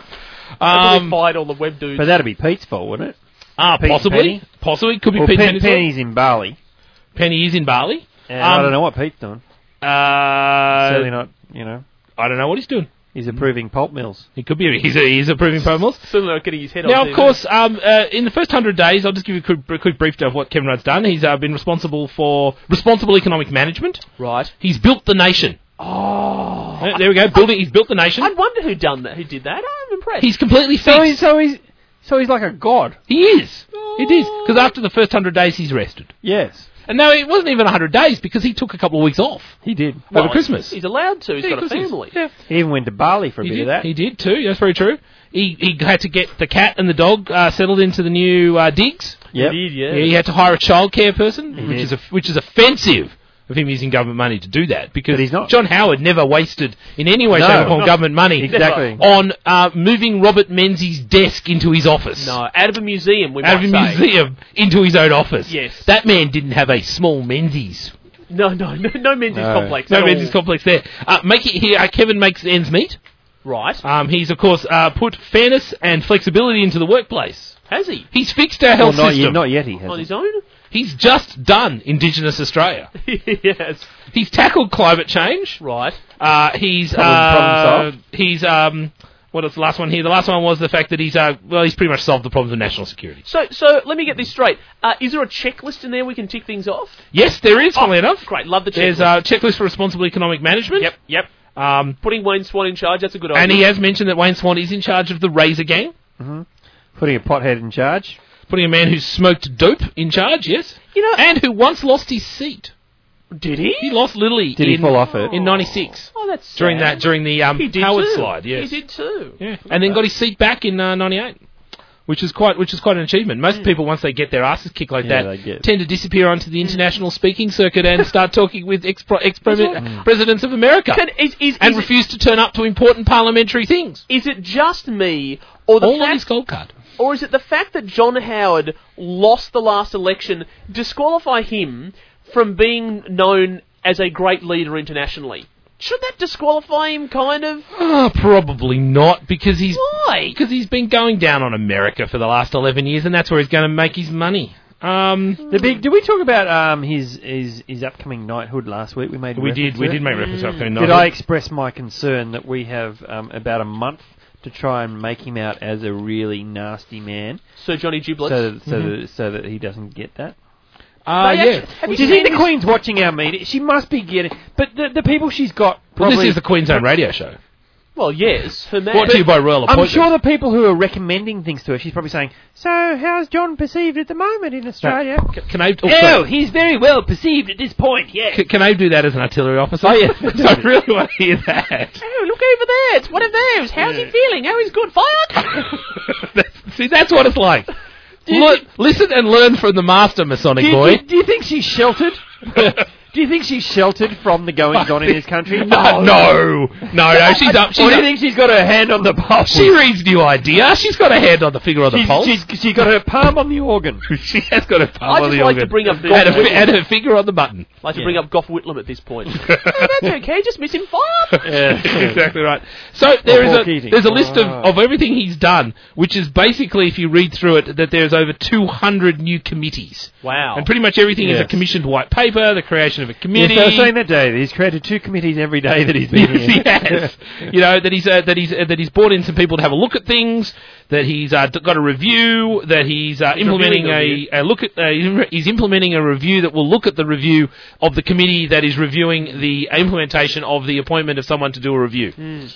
I Um, fired all the web dudes. but that'd be Pete's fault, wouldn't it? ah, Pete and possibly, Penny? possibly could be Well, Pete Pen- Penny's fault. Penny's in Bali. Penny is in Bali. And Um, I don't know what Pete's doing. Uh, Certainly not, you know. I don't know what he's doing. He's approving pulp mills. He could be. He's, he's approving promos. Certainly not getting his head Now, on of course, um, uh, in the first hundred days, I'll just give you a quick, a quick brief of what Kevin Rudd's done. He's uh, been responsible for responsible economic management. Right. He's built the nation. Oh. Uh, there we go. Building. He's built the nation. I wonder who done that. Who did that? I'm impressed. He's completely fixed. So he's, so he's, so he's like a god. he is. It is because after the first hundred days, he's rested. Yes. And no, it wasn't even hundred days because he took a couple of weeks off He did. over Christmas. He's allowed to. He's Yeah, got a of course he is. family. Yeah. He even went to Bali for a He bit did. of that. He did too. That's very true. He he had to get the cat and the dog uh, settled into the new uh, digs. Yep. He did, yeah. Yeah, he had to hire a childcare person, which did. is a, which is offensive of him using government money to do that, because But he's not. John Howard never wasted in any way, No, shape, or form not- government money Exactly. on uh, moving Robert Menzies' desk into his office. No, out of a museum, we Out of a might say. museum into his own office. Yes. That man didn't have a small Menzies. No, no, no, no Menzies No. complex. No at Menzies all. complex there. Uh, make it here. Uh, Kevin makes ends meet. Right. Um, he's of course uh, put fairness and flexibility into the workplace. Has he? He's fixed our Well, health not system. yet, not yet he On hasn't. his own? He's just done Indigenous Australia. Yes. He's tackled climate change. Right. Uh, he's Problem- uh, problem solved. he's um, what was the last one here? The last one was the fact that he's uh, well, he's pretty much solved the problems of national security. So, so let me get this straight. Uh, is there a checklist in there we can tick things off? Yes, there is. Funnily enough, Oh, Great, love the checklist. there's a checklist for responsible economic management. Yep, yep. Um, Putting Wayne Swan in charge, that's a good idea. and he has mentioned that Wayne Swan is in charge of the Razor Gang, Putting a pothead in charge. putting a man who smoked dope in charge. Yes, You know, and who once lost his seat. did he? He lost Lily. Did he in, fall off it? in ninety-six Oh, that's during sad. that during the um, He did Howard too. slide. Yes, He did too. Yeah, and then got his seat back in uh, ninety-eight, which is quite which is quite an achievement. Most people, once they get their asses kicked like Yeah, that, they get- tend to disappear onto the international speaking circuit and start talking with ex ex right. presidents of America, Can, is, is, and is, refuse to turn up to important parliamentary things. it, is it just me, or the All on his fact, gold card. or is it the fact that John Howard lost the last election disqualify him from being known as a great leader internationally? Should that disqualify him, kind of? Oh, probably not, because he's Why? because he's been going down on America for the last eleven years, and that's where he's going to make his money. Um, The big. Did we talk about um his his his upcoming knighthood last week? We made. we reference did we to did it. make reference to Afghan Did knighthood. I express my concern that we have um, about a month to try and make him out as a really nasty man, Sir Johnny Giblets. so that, so that so that he doesn't get that? Uh, They yeah. actually- have you Do you seen think the this- Queen's watching our meeting? She must be getting. But the the people she's got. Well, Probably, this is the Queen's Own radio show. Well, yes, her man. Brought to you by royal I'm appointment. sure the people who are recommending things to her, she's probably saying, "So, how's John perceived at the moment in Australia?" C- Can I? Oh, Oh, sorry. he's very well perceived at this point. Yeah. C- Can I do that as an artillery officer? Oh, yeah. I really want to hear that. Oh, look over there. It's one of those. How's he feeling? Oh, he's good. Fire! That's- See, that's what it's like. Do you Look, think- listen and learn from the master, Masonic Do you, boy. do, do you think she's sheltered? Do you think she's sheltered from the goings on in this country? No, no, no, no. She's up. She's Or do you up. think she's got her hand on the pulse? She reads New Idea. She's got a hand on the finger of the she's, pulse. she's, she's got her palm on the organ. she has got a palm I on just the like to organ. bring up and, Gough her, Whitlam. and her finger on the button. I'd like to Yeah. bring up Gough Whitlam at this point. oh, that's okay. Just miss him. Fire! Yeah, exactly right. So there is Paul a Keating. there's a list of, Ah. of everything he's done, which is basically, if you read through it, that there's over two hundred new committees. Wow. And pretty much everything is a Yes. commissioned white paper, the creation creation of a committee. Yes, I was saying that day that he's created two committees every day that he's been here. he has. You know, that he's uh, that he's uh, that he's brought in some people to have a look at things. That he's uh, d- got a review. That he's, uh, He's implementing reviewing a, a look at. Uh, he's implementing a review that will look at the review of the committee that is reviewing the implementation of the appointment of someone to do a review. Mm.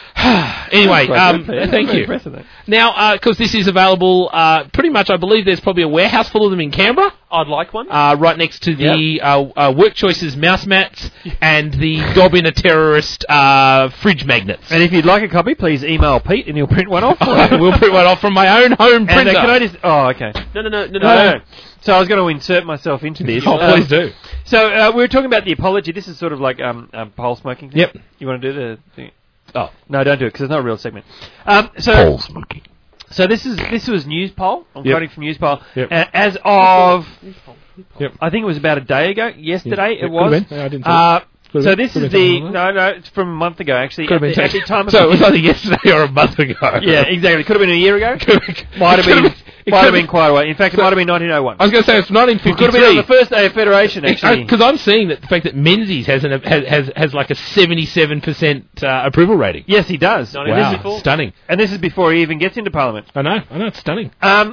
Anyway, um, Yeah, thank very you. impressive, that. Now, because this is available, uh, pretty much, I believe there's probably a warehouse full of them in Canberra. I'd like one. Uh, right next to the uh, uh, Work Choices mouse mats and the Dob in a Terrorist uh, fridge magnets. And if you'd like a copy, please email Pete and he'll print one off. We'll print one off from my own home And printer. uh, can I just... Oh, okay. no, no, no, no, no. No, no, no. So I was going to insert myself into this. Oh, Um, please do. So uh, we were talking about the apology. This is sort of like um, um pole smoking thing. Yep. You want to do the thing? Oh. No, don't do it because it's not a real segment. Um, so Pole smoking. So this is this was Newspol. I'm Yep. quoting from Newspol. Yep. Uh, as of, Yep. I think it was about a day ago. Yesterday Yeah. it was. Could've been. No, I didn't see Uh, Could've so been. this Could've is been the something no no it's from a month ago actually. Could have At been the, at the time of so it was either yesterday or a month ago. yeah, exactly. Could have been a year ago. might have been. It Might have could've- been quite a while. In fact, it So- might have been nineteen oh one. I was going to say it's nineteen It could have been on the fifty-three. first day of Federation, actually. Because I'm seeing that the fact that Menzies has an, has, has has like a seventy-seven percent uh, approval rating. Yes, he does. No, And no, this Wow, is- before. stunning. And this is before he even gets into Parliament. I know, I know, it's stunning. Um,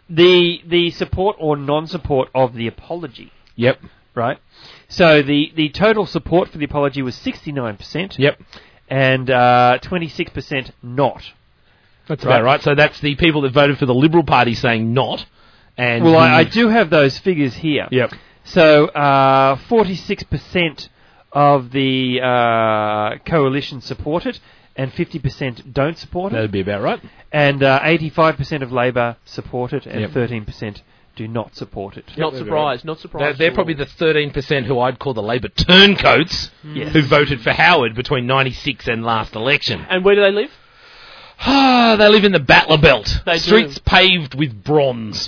the the support or non-support of the apology, Yep, right? So the, the total support for the apology was sixty-nine percent. yep. And uh, twenty-six percent not. That's Right. about right. So that's the people that voted for the Liberal Party saying not. And Well, the- I, I do have those figures here. Yep. So uh, forty-six percent of the uh, coalition support it, and fifty percent don't support it. That'd be about right. And uh, eighty-five percent of Labor support it, and Yep. thirteen percent do not support it. Not that'd be surprised, not They're, surprised. they're at all. probably the thirteen percent who I'd call the Labor turncoats Yes. who voted for Howard between ninety-six and last election. And where do they live? Ah, they live in the Battler Belt. They do. Streets paved with bronze.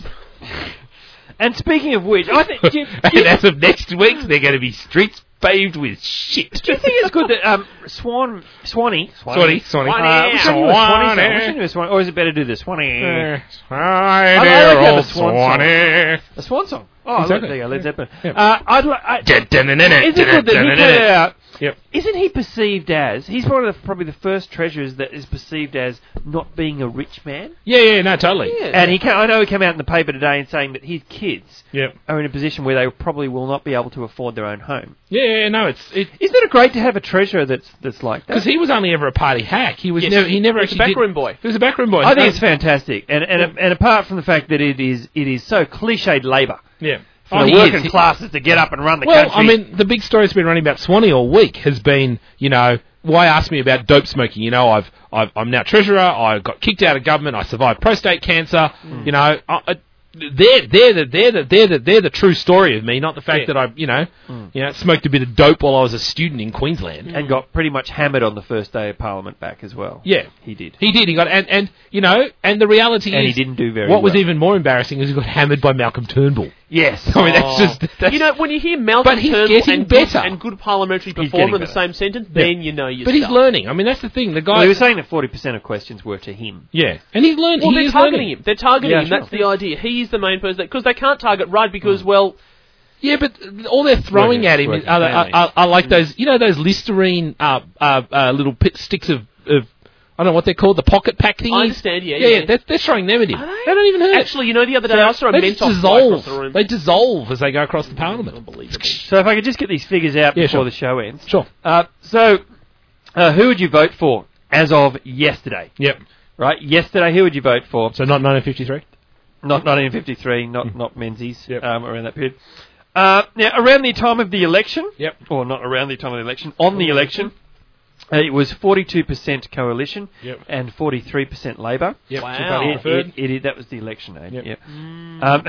And speaking of which, I think do you, do And you, as of next week, they're going to be streets paved with shit. do you think it's good that um, Swan Swanee Swanee, Swanee. Uh, which one do you do a Swanee song? Swanee. Which one do you do a Swan- or is it better to do the Swanee? Eh, Hi I like there, to have a old swan song. Swanee. A Swan song. Oh, Exactly. look, there you go, Led Zeppelin. Yeah. Uh, I'd li- I, Dun, dun, dun, dun, is it good that he dun, put dun, it dun. out? Yep. Isn't he perceived as? He's one of the, probably the first treasurers that is perceived as not being a rich man. Yeah, yeah, no, totally. Yeah. And he, ca I know he came out in the paper today and saying that his kids Yep. are in a position where they probably will not be able to afford their own home. Yeah, yeah, no, it's it Isn't it great to have a treasurer that's that's like that? because he was only ever a party hack. He was Yes. never he never He was a actually did- backroom boy. He was a backroom boy. I think No, it's fantastic, and and and apart from the fact that it is it is so cliched Labor yeah. for Oh, the he working is. He- classes to get up and run the Well, country. I mean, the big story that's been running about Swanee all week has been, you know, why ask me about dope smoking? You know, I've, I've I'm now treasurer. I got kicked out of government. I survived prostate cancer. Mm. You know, I, I, they're they're the they're the they're the they're the true story of me, not the fact Yeah. that I, you know, Mm. you know, smoked a bit of dope while I was a student in Queensland. and got pretty much hammered on the first day of Parliament back as well. Yeah. he did. He did. He got and and you know, and the reality And he is, didn't do very what was well. even more embarrassing is he got hammered by Malcolm Turnbull. Yes, I mean, that's just that's, You know, when you hear Malcolm But he's Turnbull getting and good, better. and good parliamentary He's performer getting in the better. same sentence, then you know you're but he's stuck. learning. I mean, that's the thing. The guy, Well, he was saying that forty percent of questions were to him. yeah, and he's learning. Well, he they're is targeting learning. him. They're targeting Yeah, him. sure. That's the idea. He's the main person because they can't target Rudd because, well, Yeah, but all they're throwing Working- at him is, working are, are, family. are, are like those, you know, those Listerine uh, uh, uh, little pit sticks of, of, I don't know what they're called, the pocket pack thingies. I understand, yeah, yeah, yeah. They're, they're throwing them at him. Are they? They don't even hurt. actually, you know, the other day I saw a they Mentos just fly across dissolve. the room. They dissolve as they go across the parliament. Unbelievable. So if I could just get these figures out Yeah, before sure. the show ends. Sure. Uh, so, uh, who would you vote for as of yesterday? Yep. Right, yesterday, who would you vote for? So not nineteen fifty-three. Not nineteen fifty-three, not not Menzies, Yep. um, around that period. Uh, now, around the time of the election, Yep. or not around the time of the election, on the election, uh, it was forty-two percent coalition Yep. and forty-three percent Labor. Yep. Wow. Two-party It, preferred. it, it, that was the election aid. Yep. Yep. Um,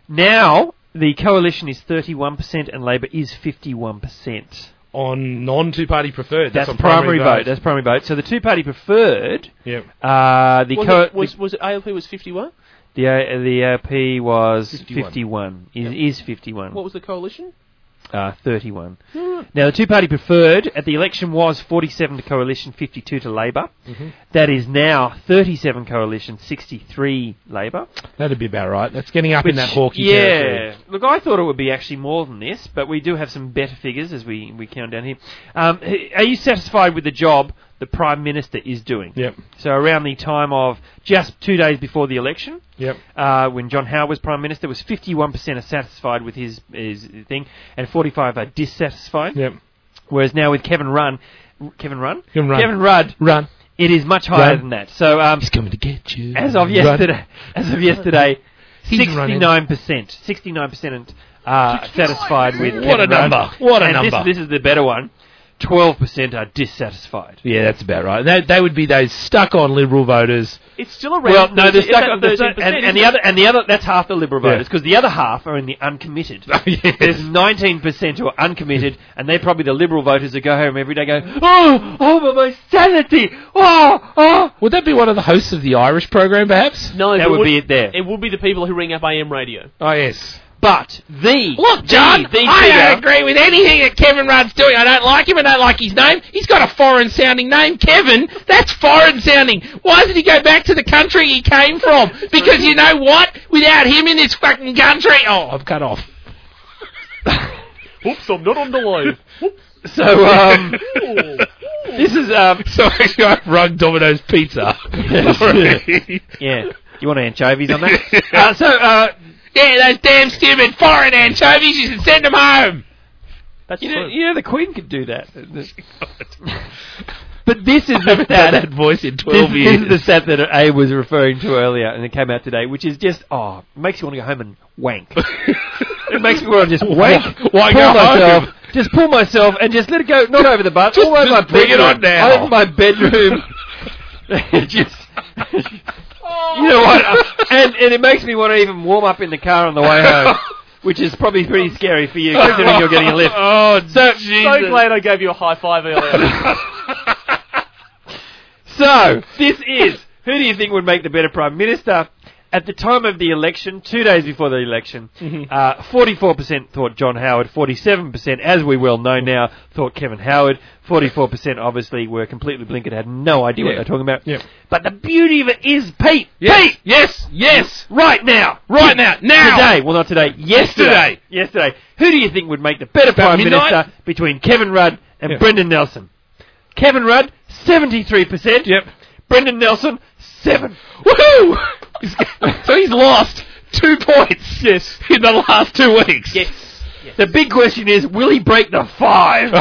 now, the coalition is thirty-one percent and Labor is fifty-one percent. On non-two-party preferred. That's, That's on primary, vote. vote. That's primary vote. So the two-party preferred, Yep. uh, the Was, co- it, was, was it A L P was fifty-one? the A- the A P was fifty-one. fifty-one. Is, is fifty-one. What was the coalition? uh, thirty-one. Now, the two-party preferred at the election was forty-seven to Coalition, fifty-two to Labor. Mm-hmm. That is now thirty-seven Coalition, sixty-three Labor. That'd be about right. That's getting up in that hawky yeah. territory. Look, I thought it would be actually more than this, but we do have some better figures as we, we count down here. Um, are you satisfied with the job the Prime Minister is doing? Yep. So around the time of just two days before the election, Yep. uh, when John Howard was Prime Minister, was fifty-one percent are satisfied with his, his thing, and forty-five are dissatisfied. Yep. Whereas now with Kevin Rudd, Kevin Rudd? Kevin Rudd. Kevin Rudd, Run. it is much higher Run. than that. So um, He's coming to get you. as of Run. yesterday, as of yesterday, He's sixty-nine percent, sixty-nine percent are satisfied with What Kevin a number. Rudd. What a and number. This, this is the better one. twelve percent are dissatisfied. Yeah, that's about right. They, they would be those stuck-on Liberal voters. It's still around. Well, no, the it's stuck at on the thirteen percent, and, and isn't the it? other and the other that's half the Liberal Yeah. voters because the other half are in the uncommitted. Oh, yes. There's nineteen percent who are uncommitted, and they're probably the Liberal voters that go home every day going, oh, oh, but my sanity, oh, oh. Would that be one of the hosts of the Irish program, perhaps? No, That but would be it there. It would be the people who ring up A M radio. Oh, yes. But the Look, John, the, the I figure- don't agree with anything that Kevin Rudd's doing. I don't like him. I don't like his name. He's got a foreign-sounding name, Kevin. That's foreign-sounding. Why doesn't he go back to the country he came from? Because you know what? Without him in this fucking country... Oh, I've cut off. Oops, I'm not on the line. So, um, this is, um, So actually, I've rung Domino's Pizza. Sorry. yeah. You want anchovies on that? uh, so, uh, Yeah, those damn stupid foreign anchovies. You should send them home. That's you know, true. you know the Queen could do that. But this is I the haven't done stat. that voice in This, twelve this years. is the stat that A was referring to earlier, and it came out today, which is just, oh, it makes you want to go home and wank. It makes me want to just wank, Why pull go myself, home? just pull myself, and just let it go, not over the butt, Just- all over just my bring it bedroom. on now. Over my bedroom. just, you know what? And, and it makes me want to even warm up in the car on the way home, which is probably pretty scary for you, considering you're getting a lift. Oh, So, So glad I gave you a high five earlier. So, this is, who do you think would make the better Prime Minister? At the time of the election, two days before the election, uh, forty-four percent thought John Howard, forty-seven percent, as we well know now, thought Kevin Howard, forty-four percent obviously were completely blinkered, had no idea what Yeah. they're talking about. Yeah. But the beauty of it is, Pete, Yes, Pete, yes, yes. right now, Right now, now. today, well not today, yesterday, Yesterday. yesterday, who do you think would make the better About Prime midnight? Minister between Kevin Rudd and Yeah. Brendan Nelson? Kevin Rudd, seventy-three percent. Yep. Brendan Nelson, seven. Woohoo! So he's lost two points. Yes. In the last two weeks. Yes. The big question is, will he break the five?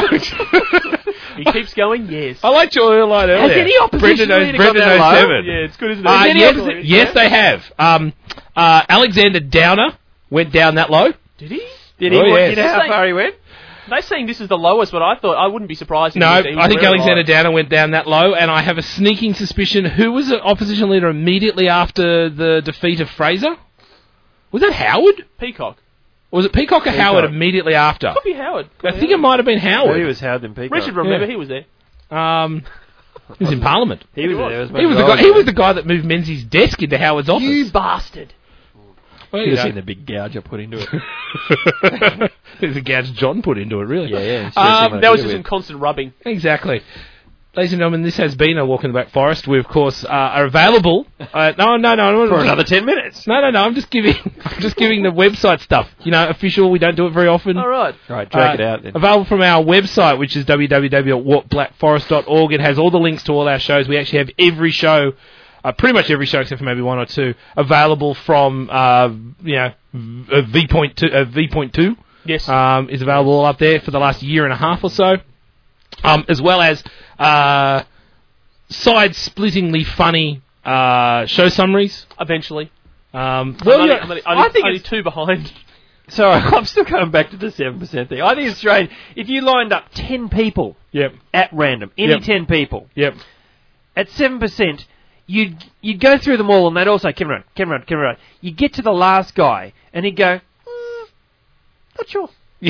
He keeps going, yes. I liked your line earlier. Has any opposition Brendan knows, leader Brendan got that knows low? seven. Yeah, it's good, isn't it? Uh, any yes, opposi- yes, they have. Um, uh, Alexander Downer went down that low. Did he? Did he? Oh, what, yes. you know how far he went? They're saying this is the lowest, but I thought I wouldn't be surprised. if No, he was- he was I think really Alexander high. Downer went down that low, and I have a sneaking suspicion who was the opposition leader immediately after the defeat of Fraser? Was that Howard? Peacock. Or was it Peacock or Peacock. Howard immediately after? Could be Howard. Could I be think it Howard. might have been Well, Howard. he was Howard than Peacock. Richard, remember, Yeah. he was there. Um, he was in Parliament. He was He there. was. As much He was as the I guy. He there. was the guy that moved Menzies' desk into Howard's office. You bastard. Well, Should you have know. seen the big gouge I put into it. There's a gouge John put into it, really. Yeah, yeah. Should have seen Um, what I That was did just with some constant rubbing. Exactly. Ladies and gentlemen, this has been a Walk in the Black Forest. We, of course, uh, are available. Uh, no, no, no, no. for another ten minutes. No, no, no. I'm just giving, I'm just giving the website stuff. You know, official. We don't do it very often. All right. All right, drag Uh, it out then. Available from our website, which is w w w dot walk black forest dot org. It has all the links to all our shows. We actually have every show, uh, pretty much every show except for maybe one or two, available from, uh, you know, v- uh, V point two. Uh, V point two Yes. um, is available all up there for the last year and a half or so, um, as well as uh, side-splittingly funny uh, show summaries. Eventually. Um, Well, well, I'm only, yeah, I'm only, I only, think only it's- two behind. Sorry, I'm still coming back to the seven percent thing. I think it's strange. If you lined up ten people yep, at random, any Yep. ten people, yep. at seven percent, you'd, you'd go through them all and they'd all say, Kevin Rudd, Kevin Rudd, Kevin Rudd. You get to the last guy and he'd go, mm, not sure.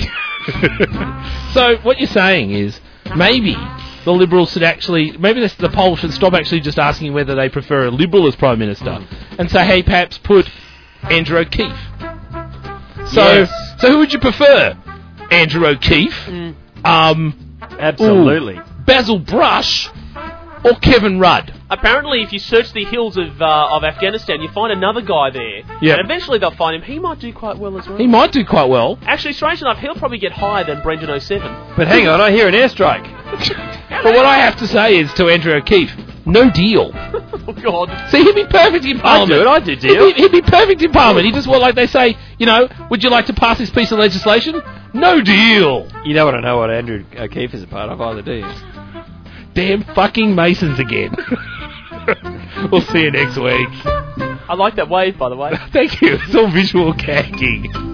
So what you're saying is maybe the Liberals should actually, maybe the, the poll should stop actually just asking whether they prefer a Liberal as Prime Minister and say, hey, perhaps put Andrew O'Keefe. So, Yes. so who would you prefer? Andrew O'Keefe, Mm. um, Absolutely. ooh, Basil Brush, or Kevin Rudd. Apparently, if you search the hills of uh, of Afghanistan, you find another guy there. Yeah. And eventually they'll find him. He might do quite well as well. He might do quite well. Actually, strange enough, he'll probably get higher than Brendan oh seven. But hang on, I hear an airstrike. But what I have to say is to Andrew O'Keefe, no deal. Oh, God. See, he'd be perfect in I Parliament. do it, I do deal. He'd be, he'd be perfect in Parliament. He just, well, like they say, you know, would you like to pass this piece of legislation? No deal. You don't want to know what Andrew O'Keefe is a part of either, do you? Damn fucking Masons again. We'll see you next week. I like that wave, by the way. Thank you. It's all visual gagging.